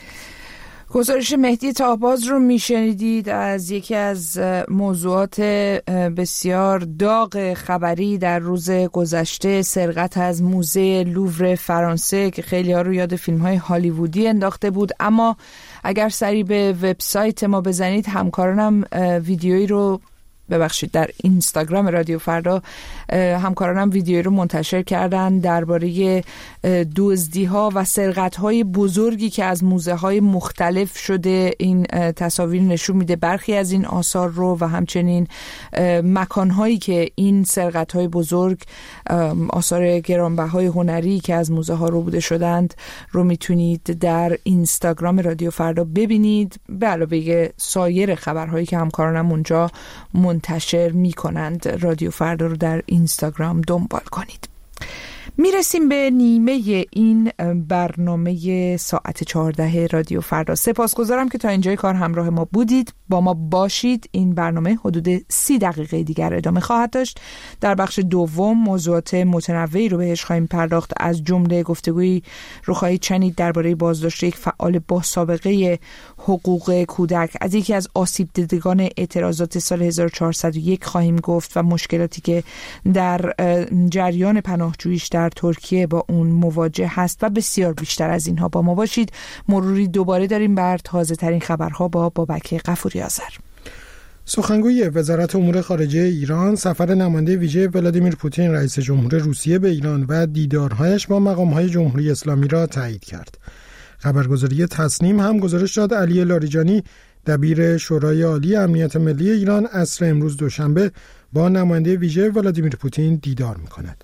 گزارش مهدی تاهباز رو میشنیدید از یکی از موضوعات بسیار داغ خبری در روز گذشته، سرقت از موزه لوور فرانسه که خیلی ها رو یاد فیلم های هالیوودی انداخته بود. اما اگر سری به وبسایت ما بزنید، همکارانم ویدیویی رو ببخشید در اینستاگرام رادیو فردا همکارانم ویدیویی رو منتشر کردن درباره دزدی‌ها و سرقت‌های بزرگی که از موزه‌های مختلف شده. این تصاویر نشون میده برخی از این آثار رو و همچنین مکان‌هایی که این سرقت‌های بزرگ، آثار گرانبهای هنری که از موزه‌ها رو بوده شدند رو میتونید در اینستاگرام رادیو فردا ببینید، به علاوه سایر خبرهایی که همکارانم اونجا منتشر میکنند. رادیو فردا رو در اینستاگرام دنبال کنید. میرسیم به نیمه این برنامه ساعت چهارده رادیو فردا. سپاسگزارم که تا اینجای کار همراه ما بودید. با ما باشید. این برنامه حدود سی دقیقه دیگر ادامه خواهد داشت. در بخش دوم موضوعات متنوعی رو بهش خواهیم پرداخت. از جمله گفتگویی رو خواهید شنید درباره بازداشت یک فعال با سابقه حقوق کودک. از یکی از آسیب دیدگان اعتراضات سال هزار و چهارصد و یک خواهیم گفت و مشکلاتی که در جریان پناهجوییش در ترکیه با اون مواجه هست و بسیار بیشتر از اینها. با ما باشید. مروری دوباره داریم بر تازه ترین خبرها با بابک غفوری آذر. سخنگوی وزارت امور خارجه ایران سفر نماینده ویژه ولادیمیر پوتین رئیس جمهور روسیه به ایران و دیدارهایش با مقام‌های جمهوری اسلامی را تایید کرد. خبرگزاری تصنیم هم گزارش داد علی لاریجانی دبیر شورای عالی امنیت ملی ایران عصر امروز دوشنبه با نماینده ویژه ولادیمیر پوتین دیدار می‌کند.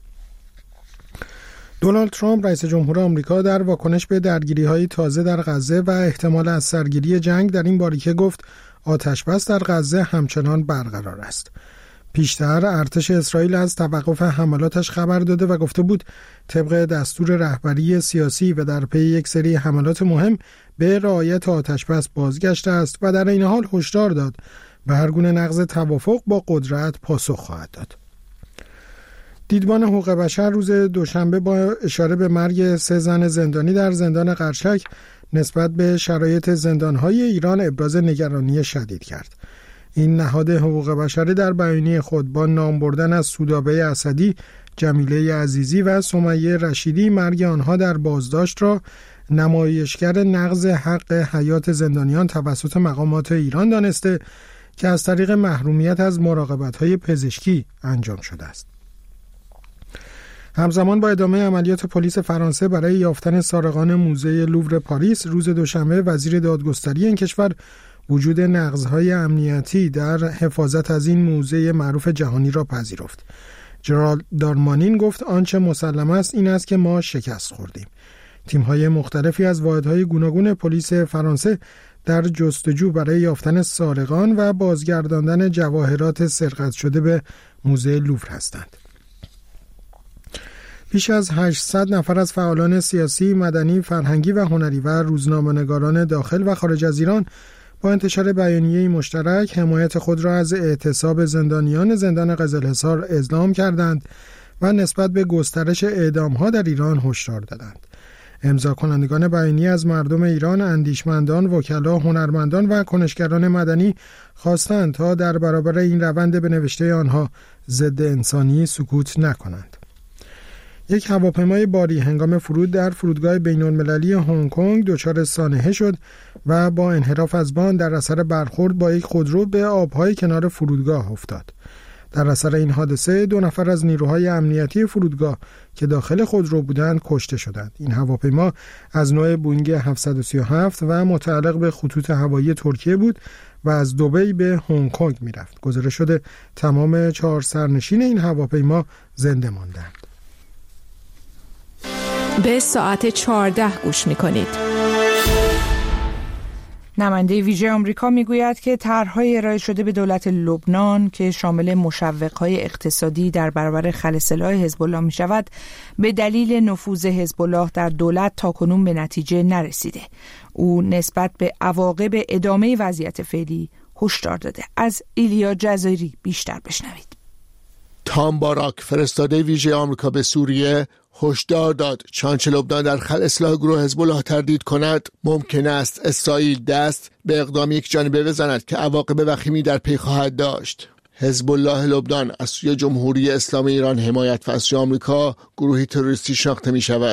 دونالد ترامپ رئیس جمهور آمریکا در واکنش به درگیری‌های تازه در غزه و احتمال از سرگیری جنگ در این باریکه گفت آتش‌بس در غزه همچنان برقرار است. پیشتر ارتش اسرائیل از توقف حملاتش خبر داده و گفته بود طبق دستور رهبری سیاسی و در پی یک سری حملات مهم به رعایت آتش‌بس بازگشته است و در این حال هشدار داد به هر گونه نقض توافق با قدرت پاسخ خواهد داد. دیدبان حقوق بشر روز دوشنبه با اشاره به مرگ سه زن زندانی در زندان قرچک نسبت به شرایط زندان‌های ایران ابراز نگرانی شدید کرد. این نهاد حقوق بشری در بیانیه خود با نام بردن از سودابه اسدی، جمیله عزیزی و سمیه رشیدی مرگ آنها در بازداشت را نمایشگر نقض حق حیات زندانیان توسط مقامات ایران دانسته که از طریق محرومیت از مراقبت‌های پزشکی انجام شده است. همزمان با ادامه عملیات پلیس فرانسه برای یافتن سارقان موزه لوور پاریس، روز دوشنبه وزیر دادگستری این کشور وجود نقض‌های امنیتی در حفاظت از این موزه معروف جهانی را پذیرفت. جرالد دارمانین گفت آنچه مسلم است این است که ما شکست خوردیم. تیم‌های مختلفی از واحدهای گوناگون پلیس فرانسه در جستجو برای یافتن سارقان و بازگرداندن جواهرات سرقت شده به موزه لوور هستند. بیش از هشتصد نفر از فعالان سیاسی، مدنی، فرهنگی و هنری و روزنامه‌نگاران داخل و خارج از ایران با انتشار بیانیه‌ای مشترک حمایت خود را از اعتصاب زندانیان زندان قزلحصار اعلام کردند و نسبت به گسترش اعدام‌ها در ایران هشدار دادند. امضا کنندگان بیانیه از مردم ایران، اندیشمندان، وکلا، هنرمندان و کنشگران مدنی خواستند تا در برابر این روند به نوشته آنها ضد انسانی سکوت نکنند. یک هواپیمای باری هنگام فرود در فرودگاه بین‌المللی هنگ کنگ دچار سانحه شد و با انحراف از بان در اثر برخورد با یک خودرو به آبهای کنار فرودگاه افتاد. در اثر این حادثه دو نفر از نیروهای امنیتی فرودگاه که داخل خودرو بودند کشته شدند. این هواپیما از نوع بوینگ هفتصد و سی و هفت و متعلق به خطوط هوایی ترکیه بود و از دبی به هنگ کنگ می‌رفت. گزارش شده تمام چهار سرنشین این هواپیما زنده ماندند. به ساعت چهارده گوش می‌کنید. نماینده ویژه آمریکا میگوید که طرح‌های ارائه شده به دولت لبنان که شامل مشوق‌های اقتصادی در برابر خل سلاح حزب الله می‌شود به دلیل نفوذ حزب الله در دولت تاکنون به نتیجه نرسیده. او نسبت به عواقب ادامه وضعیت فعلی هشدار داده. از ایلیا جزایری بیشتر بشنوید. تام باراک فرستاده ویژه آمریکا به سوریه هشدار داد چنانچه لبنان در خل اصلاح گروه حزب الله تردید کند ممکن است اسرائیل دست به اقدام یک جانبه بزند که عواقب وخیمی در پی خواهد داشت. حزب الله لبنان از سوی جمهوری اسلامی ایران حمایت و از سوی آمریکا گروهی تروریستی شناخته می شود.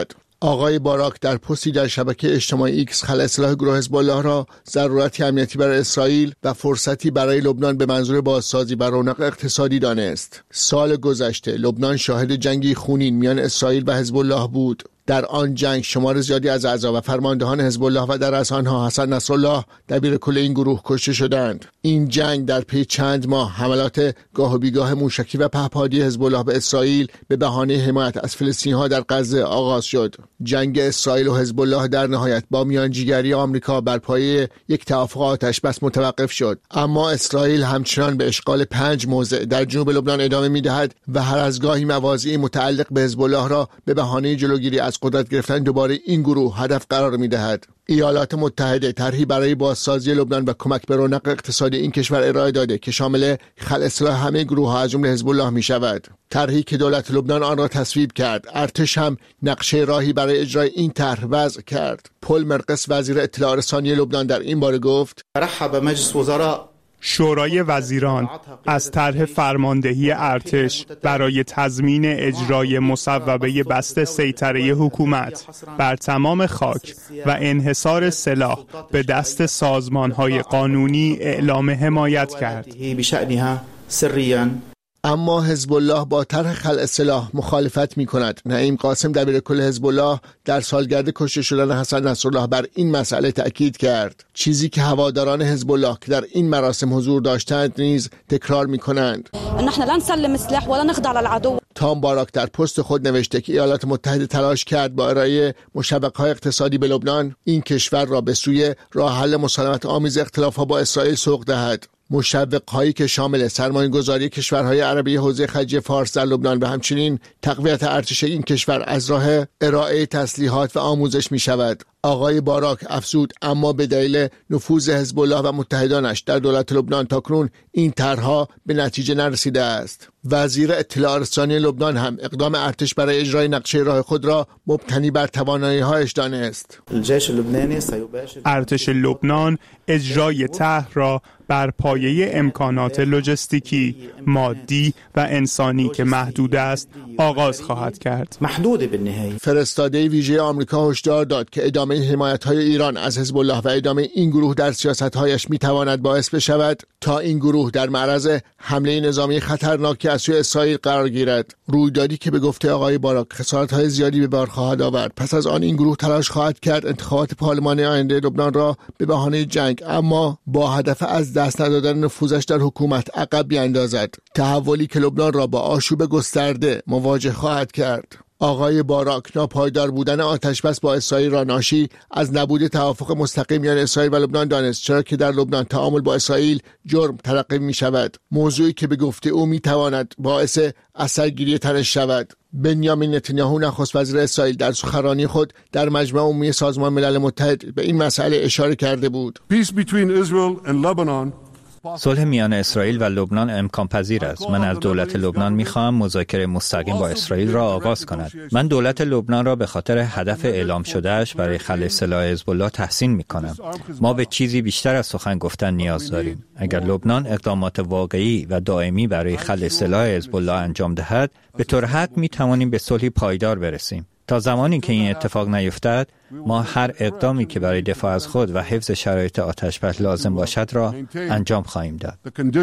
آقای باراک در پستی در شبکه اجتماعی ایکس خلع سلاح گروه حزب الله را ضرورتی امنیتی برای اسرائیل و فرصتی برای لبنان به منظور بازسازی و رونق اقتصادی دانست. سال گذشته لبنان شاهد جنگی خونین میان اسرائیل و حزب الله بود. در آن جنگ شمار زیادی از اعضا و فرماندهان حزب الله و در از آنها حسن نصرالله دبیر کل این گروه کشته شدند. این جنگ در پی چند ماه حملات گاه و بیگاه موشکی و پهپادی حزب الله به اسرائیل به بهانه حمایت از فلسطینی‌ها در غزه آغاز شد. جنگ اسرائیل و حزب الله در نهایت با میانجیگری آمریکا بر پایه یک توافق آتش بس متوقف شد، اما اسرائیل همچنان به اشغال پنج موضع در جنوب لبنان ادامه می‌دهد و هر از گاهی مواضعی متعلق به حزب الله را به بهانه جلوگیری از قدرت گرفتن دوباره این گروه هدف قرار می‌دهد. ایالات متحده طرحی برای بازسازی لبنان و کمک به رونق اقتصادی این کشور ارائه داده که شامل خلع سلاح همه گروه‌ها از جمله حزب الله می‌شود. طرحی که دولت لبنان آن را تصویب کرد. ارتش هم نقشه راهی برای اجرای این طرح وضع کرد. پل مرقس وزیر اطلاع رسانی لبنان در این باره گفت: رحب مجلس وزراء شورای وزیران از طرح فرماندهی ارتش برای تضمین اجرای مصوبه بسته سیطره حکومت بر تمام خاک و انحصار سلاح به دست سازمان‌های قانونی اعلام حمایت کرد. اما حزب الله با طرح خلع سلاح مخالفت می کند. نعیم قاسم دبیر کل حزب الله در سالگرد کشته شدن حسن نصرالله بر این مسئله تأکید کرد، چیزی که هواداران حزب الله که در این مراسم حضور داشتند نیز تکرار می کنند. نحن لا نسلم سلاح ولا نخضع للعدو. تام باراک در پست خود نوشته که ایالات متحده تلاش کرد با ارائه مشوق‌های اقتصادی به لبنان این کشور را به سوی راه حل مسالمت آمیز اختلاف‌ها با اسرائیل سوق دهد. مشوق‌هایی که شامل سرمایه‌گذاری کشورهای عربی حوزه خلیج فارس در لبنان و همچنین تقویت ارتش این کشور از راه ارائه تسلیحات و آموزش می‌شود. آقای باراک افزود اما به دلیل نفوذ حزب الله و متحدانش در دولت لبنان تاکنون این طرح‌ها به نتیجه نرسیده است. وزیر اطلاع رسانی لبنان هم اقدام ارتش برای اجرای نقشه راه خود را مبتنی بر توانایی‌هایش دانست. ارتش لبنان اجرای طرح را بر پایه امکانات لوجستیکی، مادی و انسانی که محدود است آغاز خواهد کرد. محدود بالنهایه. فرستاده ویژه آمریکا هشدار داد که ادامه حمایت‌های ایران از حزب الله و ادامه این گروه در سیاست‌هایش می‌تواند باعث بشود تا این گروه در معرض حمله نظامی خطرناکی از سوی اسرائیل قرار گیرد. رویدادی که به گفته آقای باراک خسارت‌های زیادی به بار خواهد آورد. پس از آن این گروه تلاش خواهد کرد انتخابات پارلمانی آینده لبنان را به بهانه جنگ اما با هدف از دست ندادن نفوذش در حکومت عقب بیاندازد. تحولی که لبنان را با آشوب گسترده مواجه خواهد کرد. آقای باراک ناپایدار بودن آتشبس با اسرائیل را ناشی از نبود توافق مستقیم میان اسرائیل و لبنان دانست، چرا که در لبنان تعامل با اسرائیل جرم تلقی می شود، موضوعی که به گفته او می تواند باعث اثرگیری تنش شود. بنیامین نتانیاهو نخست وزیر اسرائیل در سخنرانی خود در مجمع عمومی سازمان ملل متحد به این مسئله اشاره کرده بود. Peace between Israel and Lebanon. صلح میان اسرائیل و لبنان امکان پذیر است. من از دولت لبنان میخواهم مذاکره مستقیم با اسرائیل را آغاز کند. من دولت لبنان را به خاطر هدف اعلام شدهش برای خلع سلاح حزب الله تحسین میکنم. ما به چیزی بیشتر از سخن گفتن نیاز داریم. اگر لبنان اقدامات واقعی و دائمی برای خلع سلاح حزب الله انجام دهد، به طور حتمی میتوانیم به صلحی پایدار برسیم. تا زمانی که این اتفاق نیفتد، ما هر اقدامی که برای دفاع از خود و حفظ شرایط آتشبس لازم باشد را انجام خواهیم داد.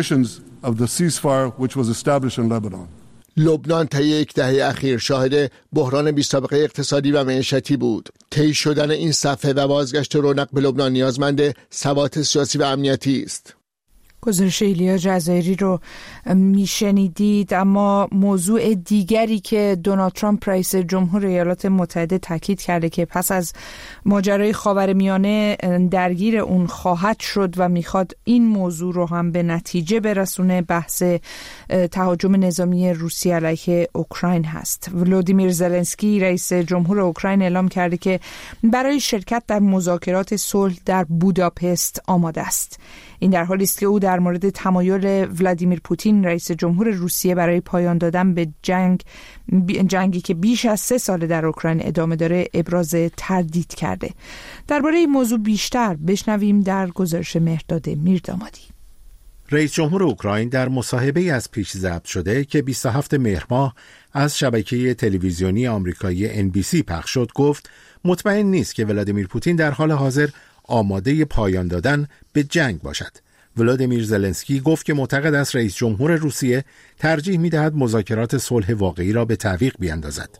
لبنان طی یک دهه اخیر شاهد بحران بی سابقه اقتصادی و معیشتی بود. طی شدن این صفحه و بازگشت رونق به لبنان نیازمند ثبات سیاسی و امنیتی است. گزارش ایلیا جزایری رو میشنیدید. اما موضوع دیگری که دونالد ترامپ رئیس جمهور ایالات متحده تاکید کرده که پس از ماجرای خاورمیانه درگیر اون خواهد شد و میخواد این موضوع رو هم به نتیجه برسونه، بحث تهاجم نظامی روسیه علیه اوکراین هست. ولودیمیر زلنسکی رئیس جمهور اوکراین اعلام کرده که برای شرکت در مذاکرات صلح در بوداپست آماده است. این در حالی است که او در مورد تمایل ولادیمیر پوتین رئیس جمهور روسیه برای پایان دادن به جنگ جنگی که بیش از سه سال در اوکراین ادامه داره ابراز تردید کرده. درباره این موضوع بیشتر بشنویم در گزارش مهرداد میردامادی. رئیس جمهور اوکراین در مصاحبه از پیش ضبط شده که بیست و هفتم مهر ماه از شبکه تلویزیونی آمریکایی ان بی سی پخش شد گفت مطمئن نیست که ولادیمیر پوتین در حال حاضر آماده پایان دادن به جنگ باشد. ولادیمیر زلنسکی گفت که معتقد است رئیس جمهور روسیه ترجیح می‌دهد مذاکرات صلح واقعی را به تعویق بیاندازد.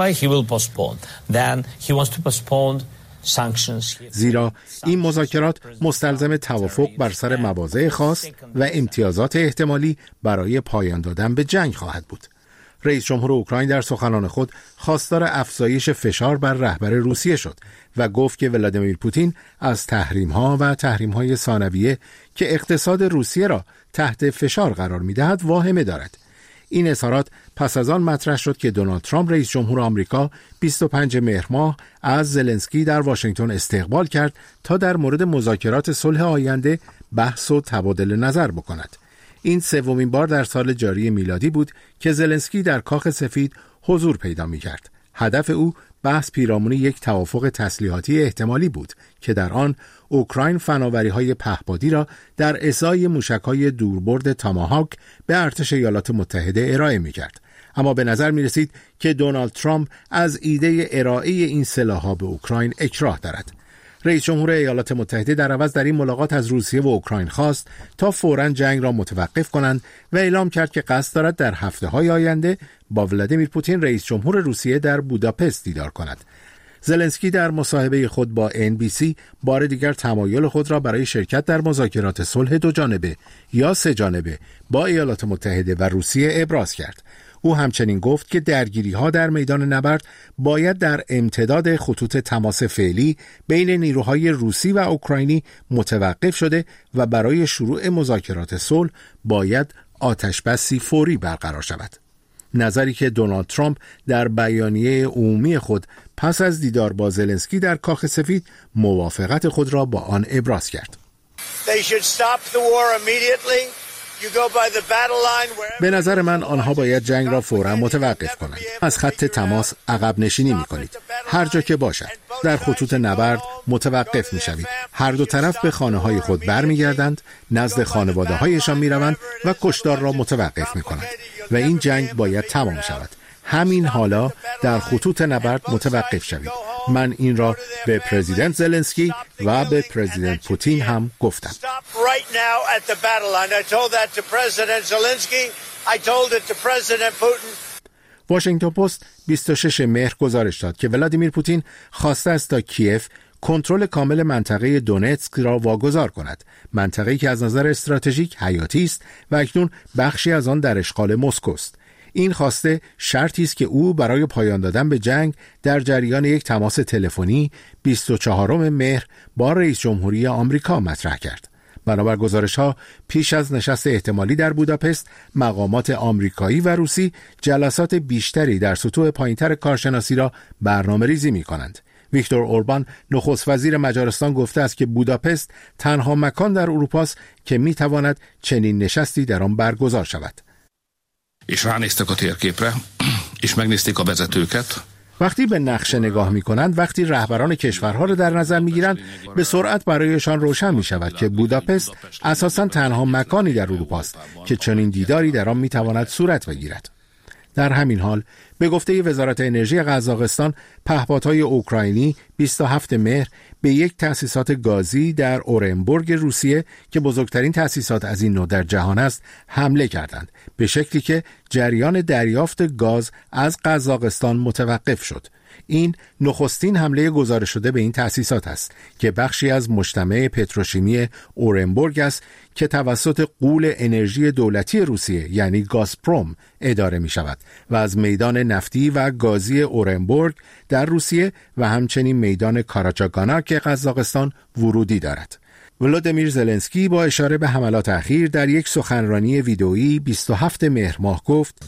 زیرا این مذاکرات مستلزم توافق بر سر مواضع خاص و امتیازات احتمالی برای پایان دادن به جنگ خواهد بود. رئیس جمهور اوکراین در سخنان خود خواستار افزایش فشار بر رهبر روسیه شد و گفت که ولادیمیر پوتین از تحریم‌ها و تحریم‌های ثانویه که اقتصاد روسیه را تحت فشار قرار می‌دهد واهمه دارد. این اظهارات پس از آن مطرح شد که دونالد ترامپ رئیس جمهور آمریکا بیست و پنجم مهر ماه از زلنسکی در واشنگتن استقبال کرد تا در مورد مذاکرات صلح آینده بحث و تبادل نظر بکند. این سومین بار در سال جاری میلادی بود که زلنسکی در کاخ سفید حضور پیدا می‌کرد. هدف او بحث پیرامون یک توافق تسلیحاتی احتمالی بود که در آن اوکراین فناوری‌های پهپادی را در ازای موشک‌های دوربرد تاماهاک به ارتش ایالات متحده ارائه می‌کرد. اما به نظر می‌رسید که دونالد ترامپ از ایده ارائه این سلاح‌ها به اوکراین اکراه دارد. رئیس جمهور ایالات متحده در عوض در این ملاقات از روسیه و اوکراین خواست تا فوراً جنگ را متوقف کنند و اعلام کرد که قصد دارد در هفته‌های آینده با ولادیمیر پوتین رئیس جمهور روسیه در بوداپست دیدار کند. زلنسکی در مصاحبه خود با ان بی سی بار دیگر تمایل خود را برای شرکت در مذاکرات صلح دو جانبه یا سه جانبه با ایالات متحده و روسیه ابراز کرد. او همچنین گفت که درگیری‌ها در میدان نبرد باید در امتداد خطوط تماس فعلی بین نیروهای روسی و اوکراینی متوقف شده و برای شروع مذاکرات صلح باید آتشبسی فوری برقرار شود. نظری که دونالد ترامپ در بیانیه عمومی خود پس از دیدار با زلنسکی در کاخ سفید موافقت خود را با آن ابراز کرد. به نظر من آنها باید جنگ را فوراً متوقف کنند. از خط تماس عقب نشینی می کنید. هر جا که باشد. در خطوط نبرد متوقف می شوید. هر دو طرف به خانه های خود بر می گردند، نزد خانواده هایشان می روند و کشتار را متوقف می کنند. و این جنگ باید تمام شود. همین حالا در خطوط نبرد متوقف شوید. من این را به پرزیدنت زلنسکی و به پرزیدنت پوتین هم گفتم. واشنگتن پست بیست و ششم مهر گزارش داد که ولادیمیر پوتین خواسته است تا کیف کنترل کامل منطقه دونتسک را واگذار کند، منطقه‌ای که از نظر استراتژیک حیاتی است و اکنون بخشی از آن در اشغال مسکو است. این خواسته شرطی است که او برای پایان دادن به جنگ در جریان یک تماس تلفنی بیست و چهارم مهر با رئیس جمهوری آمریکا مطرح کرد. بنابر گزارش‌ها پیش از نشست احتمالی در بوداپست مقامات آمریکایی و روسی جلسات بیشتری در سطوح پایین‌تر کارشناسی را برنامه‌ریزی می‌کنند. ویکتور اوربان نخست وزیر مجارستان گفته است که بوداپست تنها مکان در اروپا است که می‌تواند چنین نشستی در آن برگزار شود. És ránéztek a térképre, és megnézték a vezetőket. وقتی به نقشه نگاه می‌کنند، وقتی رهبران کشورها را در نظر می‌گیرند، به سرعت برایشان روشن می‌شود که بوداپست اساساً تنها مکانی در اروپا است که چنین دیداری در آن می‌تواند صورت بگیرد. در همین حال به گفته وزارت انرژی قزاقستان، پهپادهای اوکراینی بیست و هفتم مهر به یک تأسیسات گازی در اورنبورگ روسیه که بزرگترین تأسیسات از این نوع در جهان است حمله کردند، به شکلی که جریان دریافت گاز از قزاقستان متوقف شد. این نخستین حمله گزارش شده به این تأسیسات است که بخشی از مجتمع پتروشیمی اورنبورگ است که توسط غول انرژی دولتی روسیه یعنی گازپروم اداره می شود و از میدان نفتی و گازی اورنبورگ در روسیه و همچنین میدان کاراچاگاناک قزاقستان ورودی دارد. ولادیمیر زلنسکی با اشاره به حملات اخیر در یک سخنرانی ویدئویی بیست و هفتم مهر ماه گفت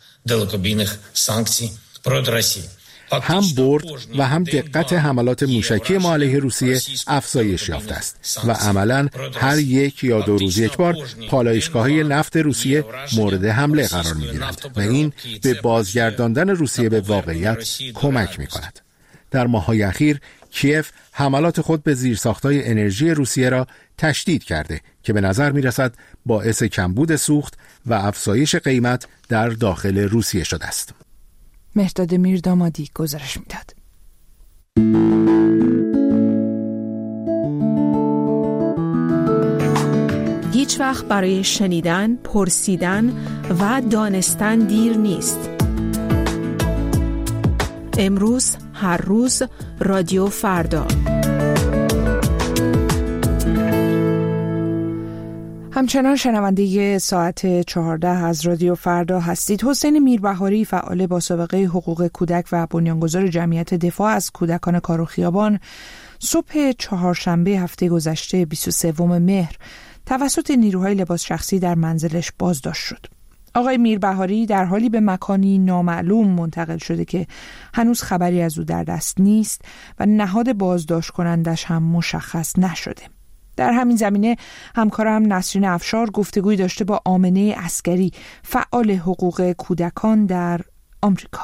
هم برد و هم دقت حملات موشکی ما علیه روسیه افزایش یافته است و عملاً هر یک یا دو روز یک بار پالایشگاه‌های نفت روسیه مورد حمله قرار می‌گیرند و این به بازگرداندن روسیه به واقعیت کمک می‌کند. در ماه‌های اخیر کیف حملات خود به زیرساخت‌های انرژی روسیه را تشدید کرده که به نظر می‌رسد باعث کمبود سوخت و افزایش قیمت در داخل روسیه شده است. مهرداد میردامادی گزارش میداد. هیچ وقت برای شنیدن، پرسیدن و دانستن دیر نیست. امروز، هر روز، رادیو فردا. همچنان شنونده ساعت چهارده از رادیو فردا هستید. حسین میربهاری، فعال با سابقه حقوق کودک و بنیانگذار جمعیت دفاع از کودکان کار و خیابان، صبح چهارشنبه هفته گذشته بیست و سوم مهر توسط نیروهای لباس شخصی در منزلش بازداشت شد. آقای میربهاری در حالی به مکانی نامعلوم منتقل شده که هنوز خبری از او در دست نیست و نهاد بازداشت کنندش هم مشخص نشده. در همین زمینه همکارم نسرین افشار گفتگوی داشته با آمنه عسکری، فعال حقوق کودکان در آمریکا.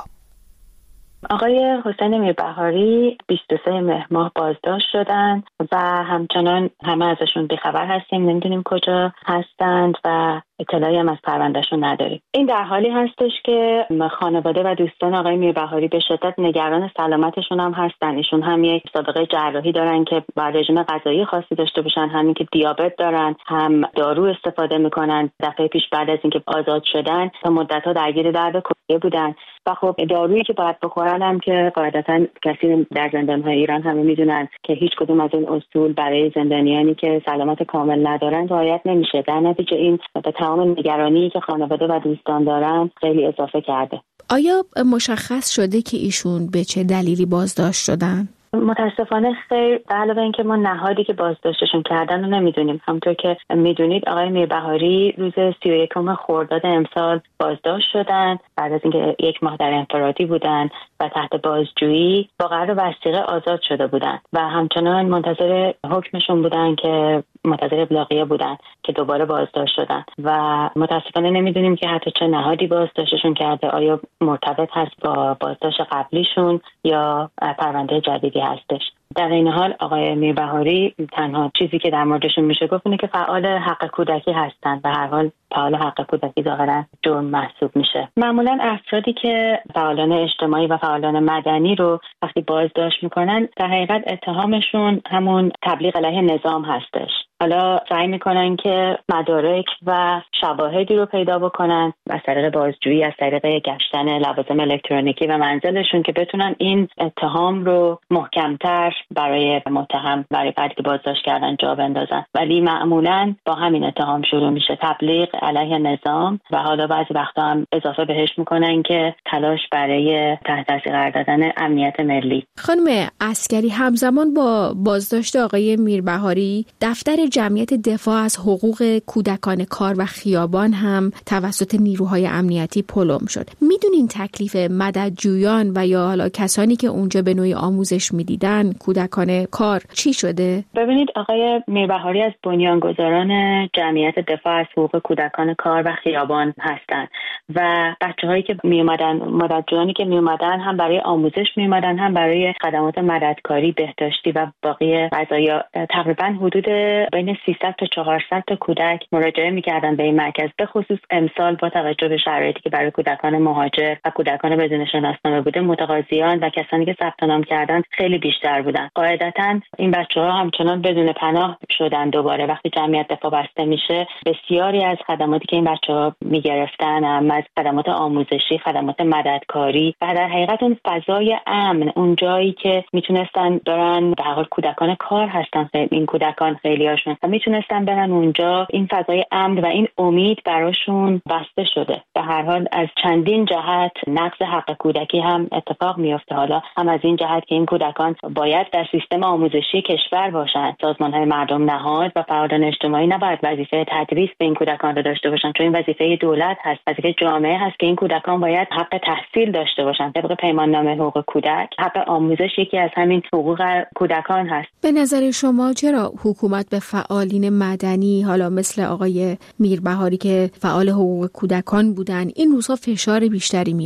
آقای حسین میربهاری بیست و سوم مهر ماه بازداشت شدند و همچنان همه ازشون بیخبر هستیم، نمیدونیم کجا هستند و اطلاعی هم از پروندهشون نداریم. این در حالی هستش که خانواده و دوستان آقای میربهاری به شدت نگران سلامتشون هم هستن. ایشون هم یک سابقه جراحی دارن که با رژیم غذایی خاصی داشته باشن، همین که دیابت دارن، هم دارو استفاده میکنن. دفعه پیش بعد از اینکه آزاد شدن تا مدت‌ها درگیر درد کلیه بودن و خب دارویی که باید بخورن هم که قاعدتاً کسی در زندان‌های ایران همه میدونن که هیچ کدوم از این اصول برای زندانیانی که سلامت کامل ندارن رعایت نمیشه. در نتیجه این به تمام نگرانی که خانواده و دوستان دارن خیلی اضافه کرده. آیا مشخص شده که ایشون به چه دلیلی بازداشت شدن؟ متاسفانه خیر، به علاوه اینکه ما نهادی که بازداشتشون کردن رو نمیدونیم. همونطور که میدونید آقای میربهاری روز سی و یکم خرداد امسال بازداشت شدن بعد از اینکه یک ماه در انفرادی بودن و تحت بازجویی با قرار وثیقه آزاد شده بودن و همچنان منتظر حکمشون بودن که منتظر ابلاغیه بودن که دوباره بازداشت شدن و متاسفانه نمیدونیم که حتی چه نهادی بازداشتشون کرده، آیا مرتبط هست با بازداشت قبلیشون یا پرونده جدیدی هستش. در این حال آقای میربهاری تنها چیزی که در موردشون میشه گفت اینه که فعال حق کودکی هستن و هر حال فعال حق کودکی ظاهرا جرم محسوب میشه. معمولا افرادی که فعالان اجتماعی و فعالان مدنی رو وقتی بازداشت میکنن در حقیقت اتهامشون همون تبلیغ علیه نظام هستش. حالا سعی میکنن که مدارک و شواهدی رو پیدا بکنن از طریق بازجویی، از طریق گشتن لوازم الکترونیکی و منزلشون که بتونن این اتهام رو محکمتر برای متهم، برای فردی که بازداشت کردن جا بندازن. ولی معمولا با همین اتهام شروع میشه، تبلیغ علیه نظام، و حالا بعضی وقتا هم اضافه بهش میکنن که تلاش برای تحت تاثیر قرار دادن امنیت ملی. خانم عسکری، همزمان با بازداشت آقای میربهاری دفتر جمعیت دفاع از حقوق کودکان کار و خیابان هم توسط نیروهای امنیتی پلم شد. میدونین تکلیف مددجویان و یا حالا کسانی که اونجا به نوعی آموزش میدیدن کودکان کار چی شده؟ ببینید آقای میربهاری از بنیانگذاران جمعیت دفاع از حقوق کودکان کار و خیابان هستند و بچه‌هایی که می اومدن، مددجویانی که می اومدن هم برای آموزش می اومدن هم برای خدمات مددکاری، بهداشتی و باقی قضایا. تقریبا حدود بین سیصد تا چهارصد تا کودک مراجعه می‌کردن به این مرکز، به خصوص امسال با توجه به شرایطی که برای کودکان مهاجر و کودکان بدون شناسنامه بوده، متقاضیان و کسانی که ثبت نام کردن خیلی بیشتر بودن. قاعدتاً این بچه‌ها همچنان بدون پناه شدن. دوباره وقتی جمعیت دفاع بسته میشه، بسیاری از خدماتی که این بچه‌ها می‌گرفتن، هم از خدمات آموزشی، خدمات مددکاری و در حقیقت اون فضای امن، اون جایی که میتونستن برن، به هر حال کودکان کار هستن، این کودکان خیلیاشون و میتونستن برن اونجا، این فضای امن و این امید براشون بسته شده. به هر حال از چندین جهت نقض حق کودکی هم اتفاق میفته. حالا هم از این جهت که این کودکان باید در سیستم آموزشی کشور باشن، سازمان‌های مردم نهاد و فعالان اجتماعی نباید وظیفه تدریس به این کودکان رو داشته باشن، چون این وظیفه دولت هست، وظیفه جامعه هست که این کودکان باید حق تحصیل داشته باشن. طبق پیماننامه حقوق کودک حق آموزش یکی از همین حقوق کودکان هست. به نظر شما چرا حکومت به فعالین مدنی حالا مثل آقای میربهاری که فعال حقوق کودکان بودن این روزها فشار بیشتری میاره؟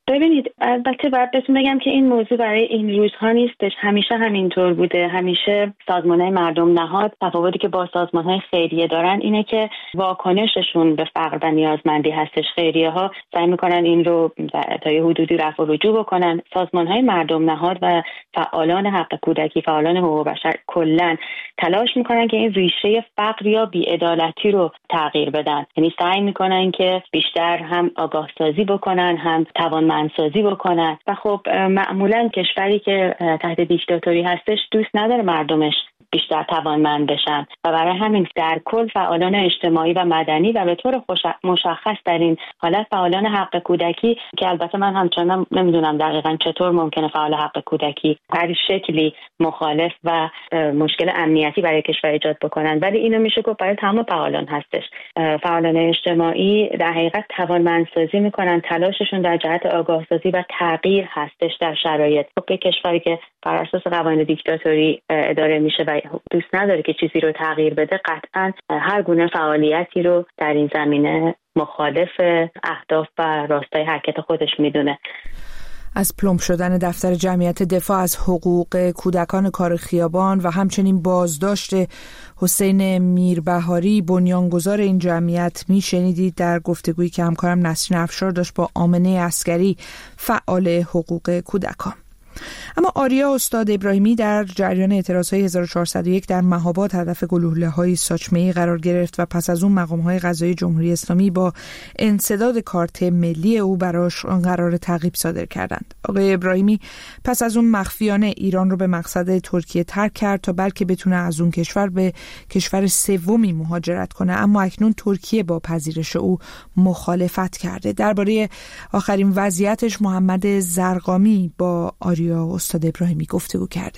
ببینید البته باید بهتون بگم که این موضوع برای این روزها نیستش، همیشه همینطور بوده. همیشه سازمان‌های مردم نهاد تفاوتی که با سازمان‌های خیریه دارن اینه که واکنششون به فقر و نیازمندی هستش. خیریه‌ها سعی می‌کنن این رو تا یه حدودی رفع و رجوع بکنن. سازمان‌های مردم نهاد و فعالان حق کودکی، فعالان حقوق بشر کلاً تلاش می‌کنن که این ریشه فقر یا بی‌عدالتی رو تغییر بدن. یعنی سعی می‌کنن که بیشتر هم آگاه سازی بکنن، هم توانمندسازی بکنن و خب معمولاً کشوری که تحت دیکتاتوری هستش دوست نداره مردمش بیشتر توانمند بشن و برای همین در کل فعالان اجتماعی و مدنی و به طور مشخص در این حالت فعالان حق کودکی که البته من همچنان نمیدونم دقیقاً چطور ممکنه فعال حق کودکی هر شکلی مخالف و مشکل امنیتی برای کشور ایجاد بکنن، ولی اینو میشه گفت برای تمام فعالان هستش. فعالان اجتماعی در حقیقت توانمندسازی میکنن، تلاششون در جهت آگاهسازی و تغییر هستش در شرایط. خب کشوری که بر اساس قوانین دیکتاتوری اداره میشه و دوست نداره که چیزی رو تغییر بده، قطعاً هر گونه فعالیتی رو در این زمینه مخالف اهداف و راستای حرکت خودش میدونه. از پلمب شدن دفتر جمعیت دفاع از حقوق کودکان کار خیابان و همچنین بازداشت حسین میربهاری بنیانگذار این جمعیت میشنیدید در گفتگویی که همکارم نسرین افشار داشت با آمنه عسکری فعال حقوق کودکان. اما آریا استاد ابراهیمی در جریان اعتراضهای هزار و چهارصد و یک در مهاباد هدف گلوله‌های ساچمه‌ای قرار گرفت و پس از اون مقام‌های قضایی جمهوری اسلامی با انسداد کارت ملی او براش قرار تعقیب صادر کردند. آقای ابراهیمی پس از اون مخفیانه ایران رو به مقصد ترکیه ترک کرد تا بلکه بتونه از اون کشور به کشور سومی مهاجرت کنه، اما اکنون ترکیه با پذیرش او مخالفت کرده. درباره آخرین وضعیتش محمد زرقامی با آریا استاد ابراهیمی گفتگو کرده.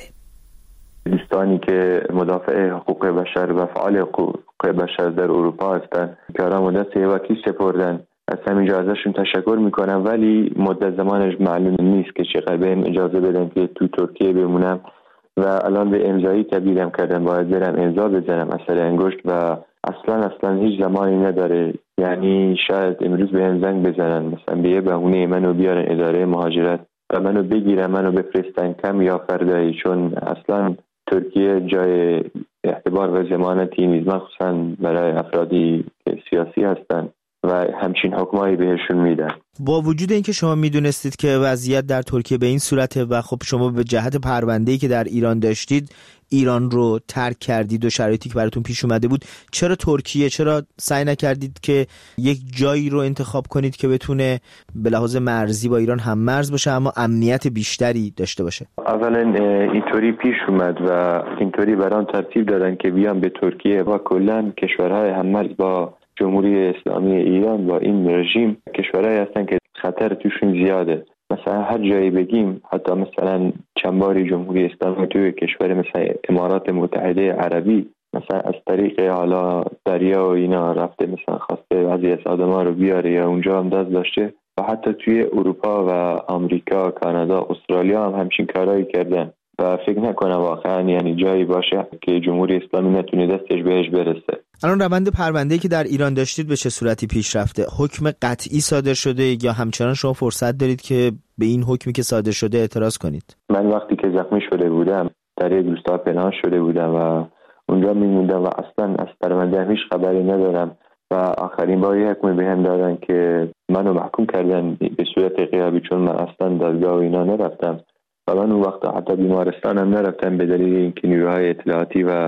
دوستانی که مدافع حقوق بشر و فعال حقوق بشر در اروپا هستند کارا مدت وکی سپردن، از همینجا ازشون تشکر میکنم، ولی مدت زمانش معلوم نیست که چقدر بهم اجازه بدن که تو ترکیه بمونم و الان به امضایی تبدیلم کردم، باید برم امضا بزنم اثر انگشت و اصلا اصلا هیچ زمانی نداره. یعنی شاید امروز بهم زنگ بزنن مثلا به یه بهونه منو بیارن اداره مهاجرت و منو بگیرن منو بفرستن کم یا فردایی، چون اصلا ترکیه جای اعتبار و ضمانتی نیست، مخصوصا برای افرادی که سیاسی هستن و همچین حکمایی بهشون میدن. با وجود اینکه شما میدونستید که وضعیت در ترکیه به این صورته و خب شما به جهت پرونده‌ای که در ایران داشتید ایران رو ترک کردید و شرایطی که براتون پیش اومده بود، چرا ترکیه؟ چرا سعی نکردید که یک جایی رو انتخاب کنید که بتونه به لحاظ مرزی با ایران هم مرز باشه اما امنیت بیشتری داشته باشه؟ اولا اینطوری پیش اومد و اینطوری برام ترتیب دادن که بیام به ترکیه و کلا کشورهای هم مرز با جمهوری اسلامی ایران با این رژیم کشورهایی هستن که خطر توشون زیاده. مثلا هر جایی بگیم، حتی مثلا چند باری جمهوری اسلامی توی کشور مثلا امارات متحده عربی مثلا از طریق حالا دریا و اینا رفته مثلا خواسته بعضی از آدما رو بیاره یا اونجا هم دست داشته و حتی توی اروپا و آمریکا، کانادا، استرالیا هم همچین کارهایی کردن و فکر نکنم واقعا یعنی جایی باشه که جمهوری اسلامی نتونه دستش بهش برسه. الان روند پرونده‌ای که در ایران داشتید به چه صورتی پیش رفته؟ حکم قطعی صادر شده یا همچنان شما فرصت دارید که به این حکمی که صادر شده اعتراض کنید؟ من وقتی که زخمی شده بودم در یک روستا پنهان شده بودم و اونجا میموندم و اصلا از پرونده هیچ خبری ندارم و آخرین بار یک حکم بهم دادن که منو محکوم کردن به صورت غیابی، چون من اصلا دادگاه و اینا نرفتم و من اون وقت حتی بیمارستان هم نرفتم به دلیل اینکه نیروهای اطلاعاتی و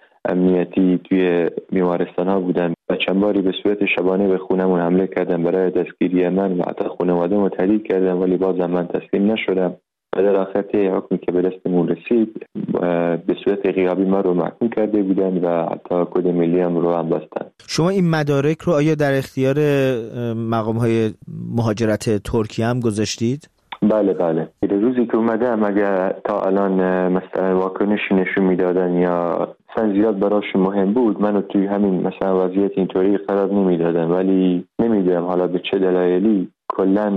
امنیتی توی بیمارستان ها بودن و چند باری به صورت شبانه به خونمون حمله کردن برای دستگیری من و حتی خانواده رو تهدید کردن، ولی بازم من تسلیم نشدم و در آخر حکمی که به دستمون رسید به صورت غیابی ما رو محکوم کرده بودن و حتی کد ملی هم رو هم بستن. شما این مدارک رو آیا در اختیار مقام های مهاجرت ترکیه هم گذاشتید؟ بله بله. روزی که اومدم اگر تا الان مثلا واکنشی نشون میدادن یا مثلا زیاد براشون مهم بود منو توی همین مثلا وضعیت اینطوری قرار نمیدادن، ولی نمیدونم حالا به چه دلایلی کلا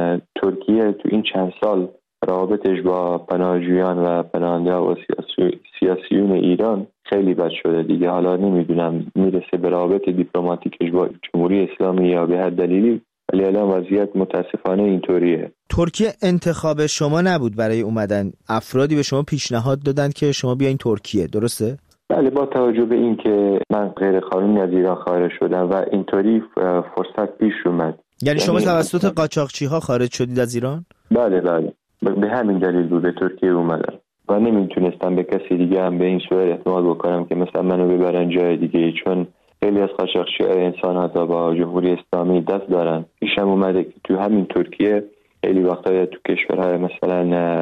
ترکیه تو این چند سال روابطش با پناهجویان و پناهنده و سیاسی سیاسیون ایران خیلی بد شده دیگه. حالا نمیدونم میرسه به روابط دیپلماتیکش با جمهوری اسلامی یا به هر دلیلی، ولی الان وضعیت متاسفانه اینطوریه. ترکیه انتخاب شما نبود برای اومدن، افرادی به شما پیشنهاد دادن که شما بیاین ترکیه، درسته؟ بله، با توجه به این که من غیر قانونی از ایران خارج شدم و اینطوری فرصت پیش اومد. یعنی شما توسط قاچاقچی‌ها خارج شدید از ایران؟ بله بله، به همین دلیل بود به ترکیه اومدم و نمیتونستم به کسی دیگه هم به این صورت اعتماد بکنم که مثلا منو ببرن جای دیگه، چون خیلی از قاچاقچی‌ها انسان ها با جمهوری اسلامی دست دارن. پیشم اومده که تو همین ترکیه خیلی وقتا تو کشورهای مثلا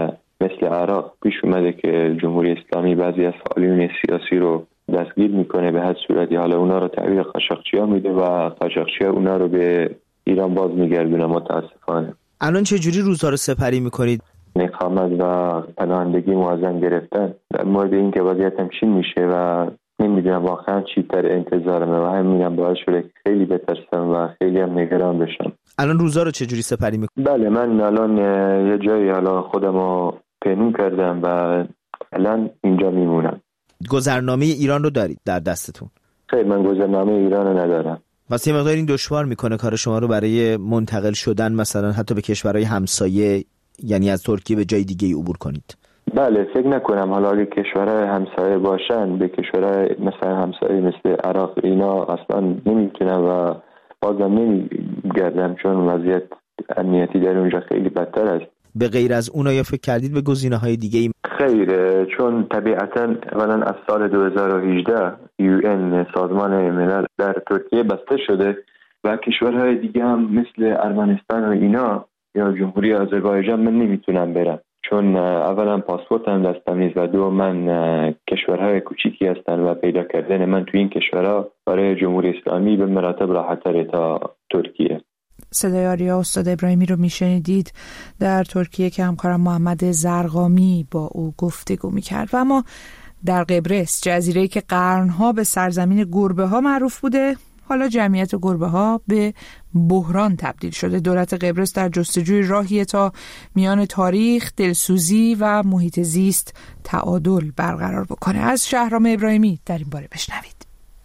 مثل عراق پیش اومده که جمهوری اسلامی بعضی از فعالین سیاسی رو دستگیر میکنه به هر صورتی، حالا اونا رو تحویل قاچاقچی‌ها میده و قاچاقچی‌ها اونا رو به ایران باز میگردونه. متاسفانه الان چه جوری روزها رو سپری میکنید؟ اقامت و پناهندگی موازن گرفتن. در مورد این که وضعیتم چی میشه و نمیدونم واقعا چی تر انتظارمه و همینم باعث شده خیلی بترسم و خیلی هم نگران بشم. الان روزا رو چه جوری سپری میکنید؟ بله، من الان یه جایی حالا خودمو پنهون کردم و الان اینجا میمونم. گذرنامه ایران رو دارید در دستتون؟ خیر، من گذرنامه ایران رو ندارم. واسه یه مقدار این دشوار میکنه کار شما رو برای منتقل شدن مثلا حتی به کشورهای همسایه، یعنی از ترکیه به جای دیگه ای عبور کنید؟ بله، فکر نکنم حالا اگه کشورهای همسایه باشن به کشورهای مثلا همسایه مثل عراق اینا اصلا نمیتونم و بازم نمیگردم، چون وضعیت امنیتی در اونجا خیلی بدتر است. به غیر از اون یا فکر کردید به گزینه‌های دیگه ای؟ خیر، چون طبیعتاً اولا از سال دو هزار و هجده یو ان سازمان ملل در ترکیه بسته شده و کشورهای دیگه هم مثل ارمنستان و اینا یا جمهوری آذربایجان من نمیتونم برم، چون اولا پاسپورت هم دستم نیست و دو من کشورهای کوچیکی هستن و پیدا کردن من تو این کشورها برای جمهوری اسلامی به مراتب راحت‌تره تا ترکیه. صدای آریا استاد ابراهیمی رو میشنیدید در ترکیه که همکارم محمد زرقامی با او گفتگو میکرد. و اما در قبرس، جزیره‌ای که قرنها به سرزمین گربه ها معروف بوده، حالا جمعیت گربه ها به بحران تبدیل شده. دولت قبرس در جستجوی راهی تا میان تاریخ، دلسوزی و محیط زیست تعادل برقرار بکنه. از شهرام ابراهیمی در این باره بشنوید.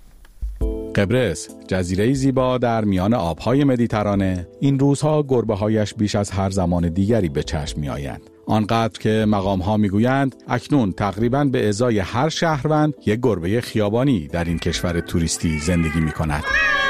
قبرس، جزیره‌ای زیبا در میان آبهای مدیترانه، این روزها گربه‌هایش بیش از هر زمان دیگری به چشم می‌آیند. آنقدر که مقام‌ها می‌گویند اکنون تقریباً به ازای هر شهروند یک گربه خیابانی در این کشور توریستی زندگی می‌کند.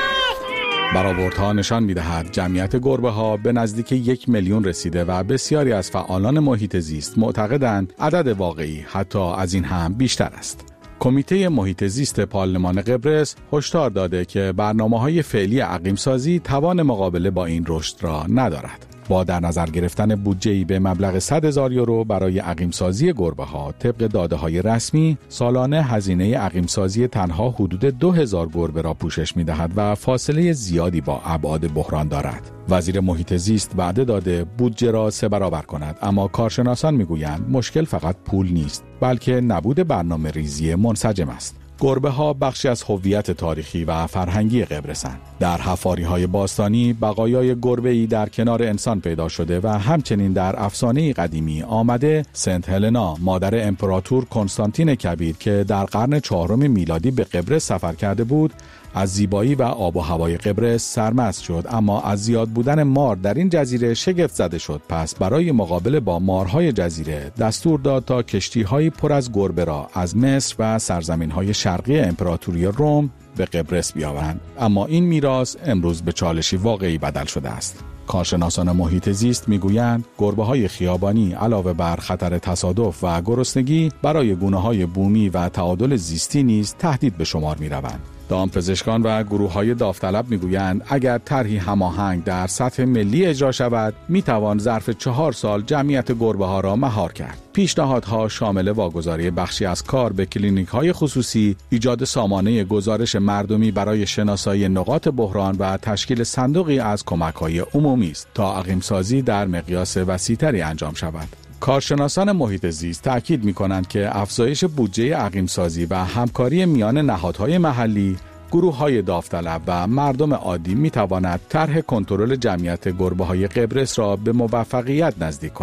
برآوردها نشان می‌دهد جمعیت گربه‌ها به نزدیک یک میلیون رسیده و بسیاری از فعالان محیط زیست معتقدند عدد واقعی حتی از این هم بیشتر است. کمیته محیط زیست پارلمان قبرس هشدار داده که برنامه‌های فعلی عقیم‌سازی توان مقابله با این رشد را ندارد. با در نظر گرفتن بودجه‌ای به مبلغ صد هزار یورو برای عقیم‌سازی گربه‌ها، طبق داده‌های رسمی سالانه هزینه عقیم‌سازی تنها حدود دو هزار گربه را پوشش می‌دهد و فاصله زیادی با ابعاد بحران دارد. وزیر محیط زیست وعده داده بودجه را سه برابر کند، اما کارشناسان می‌گویند مشکل فقط پول نیست، بلکه نبود برنامه ریزی منسجم است. گربه ها بخشی از هویت تاریخی و فرهنگی قبرسند. در حفاری‌های باستانی بقایای گربه‌ای در کنار انسان پیدا شده و همچنین در افسانه قدیمی آمده سنت هلنا، مادر امپراتور کنستانتین کبیر که در قرن چهارم میلادی به قبرس سفر کرده بود، از زیبایی و آب و هوای قبرس سرمست شد، اما از زیاد بودن مار در این جزیره شگفت زده شد. پس برای مقابله با مارهای جزیره دستور داد تا کشتی‌هایی پر از گربه را از مصر و سرزمین‌های شرقی امپراتوری روم به قبرس بیاورند. اما این میراث امروز به چالشی واقعی بدل شده است. کارشناسان محیط زیست میگویند گربه‌های خیابانی علاوه بر خطر تصادف و گرسنگی برای گونه‌های بومی و تعادل زیستی نیز تهدید به شمار می‌روند. دامپزشکان و گروه‌های داوطلب می‌گویند اگر طرحی هماهنگ در سطح ملی اجرا شود، می‌توان ظرف چهار سال جمعیت گربه‌ها را مهار کرد. پیشنهادها شامل واگذاری بخشی از کار به کلینیک‌های خصوصی، ایجاد سامانه گزارش مردمی برای شناسایی نقاط بحران و تشکیل صندوقی از کمک‌های عمومی است تا عقیم‌سازی در مقیاس وسیع‌تری انجام شود. کارشناسان محیط زیست تأکید می‌کنند که افزایش بودجه عقیم‌سازی و همکاری میان نهادهای محلی، گروه‌های داوطلب و مردم عادی می‌تواند طرح کنترل جمعیت گربه‌های قبرس را به موفقیت نزدیک کند.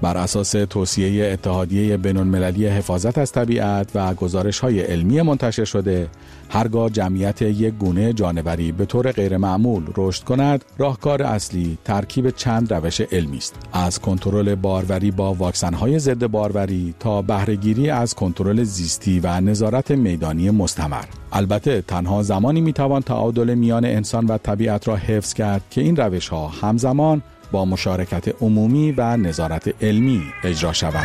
بر اساس توصیه اتحادیه بین‌المللی حفاظت از طبیعت و گزارش‌های علمی منتشر شده، هرگاه جمعیت یک گونه جانوری به طور غیرمعمول رشد کند، راهکار اصلی ترکیب چند روش علمی است: از کنترل باروری با واکسن‌های ضد باروری تا بهره‌گیری از کنترل زیستی و نظارت میدانی مستمر. البته تنها زمانی میتوان تعادل میان انسان و طبیعت را حفظ کرد که این روش‌ها همزمان با مشارکت عمومی و نظارت علمی اجرا شوند.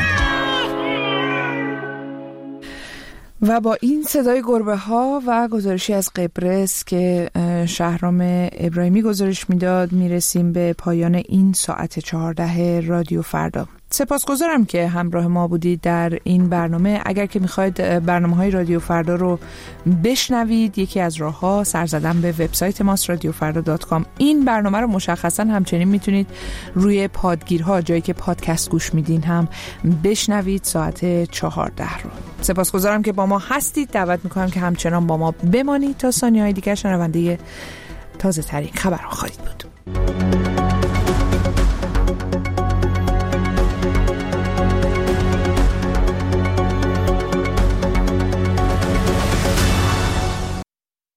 و با این صدای گربه ها و گزارشی از قبرس که شهرام ابراهیمی گزارش میداد میرسیم به پایان این ساعت چهارده رادیو فردا. سپاسگزارم که همراه ما بودید در این برنامه. اگر که میخواید برنامه‌های رادیو فردا رو بشنوید، یکی از راه‌ها سر زدن به وبسایت ماست رادیو فردا دات کام. این برنامه رو مشخصاً همچنین میتونید روی پادگیرها، جایی که پادکست گوش میدین، هم بشنوید ساعت چهارده رو. سپاسگزارم که با ما هستید. دعوت میکنم که همچنان با ما بمانید تا ثانیه‌های دیگر شنونده تازه ترین خبرها خواهید بود.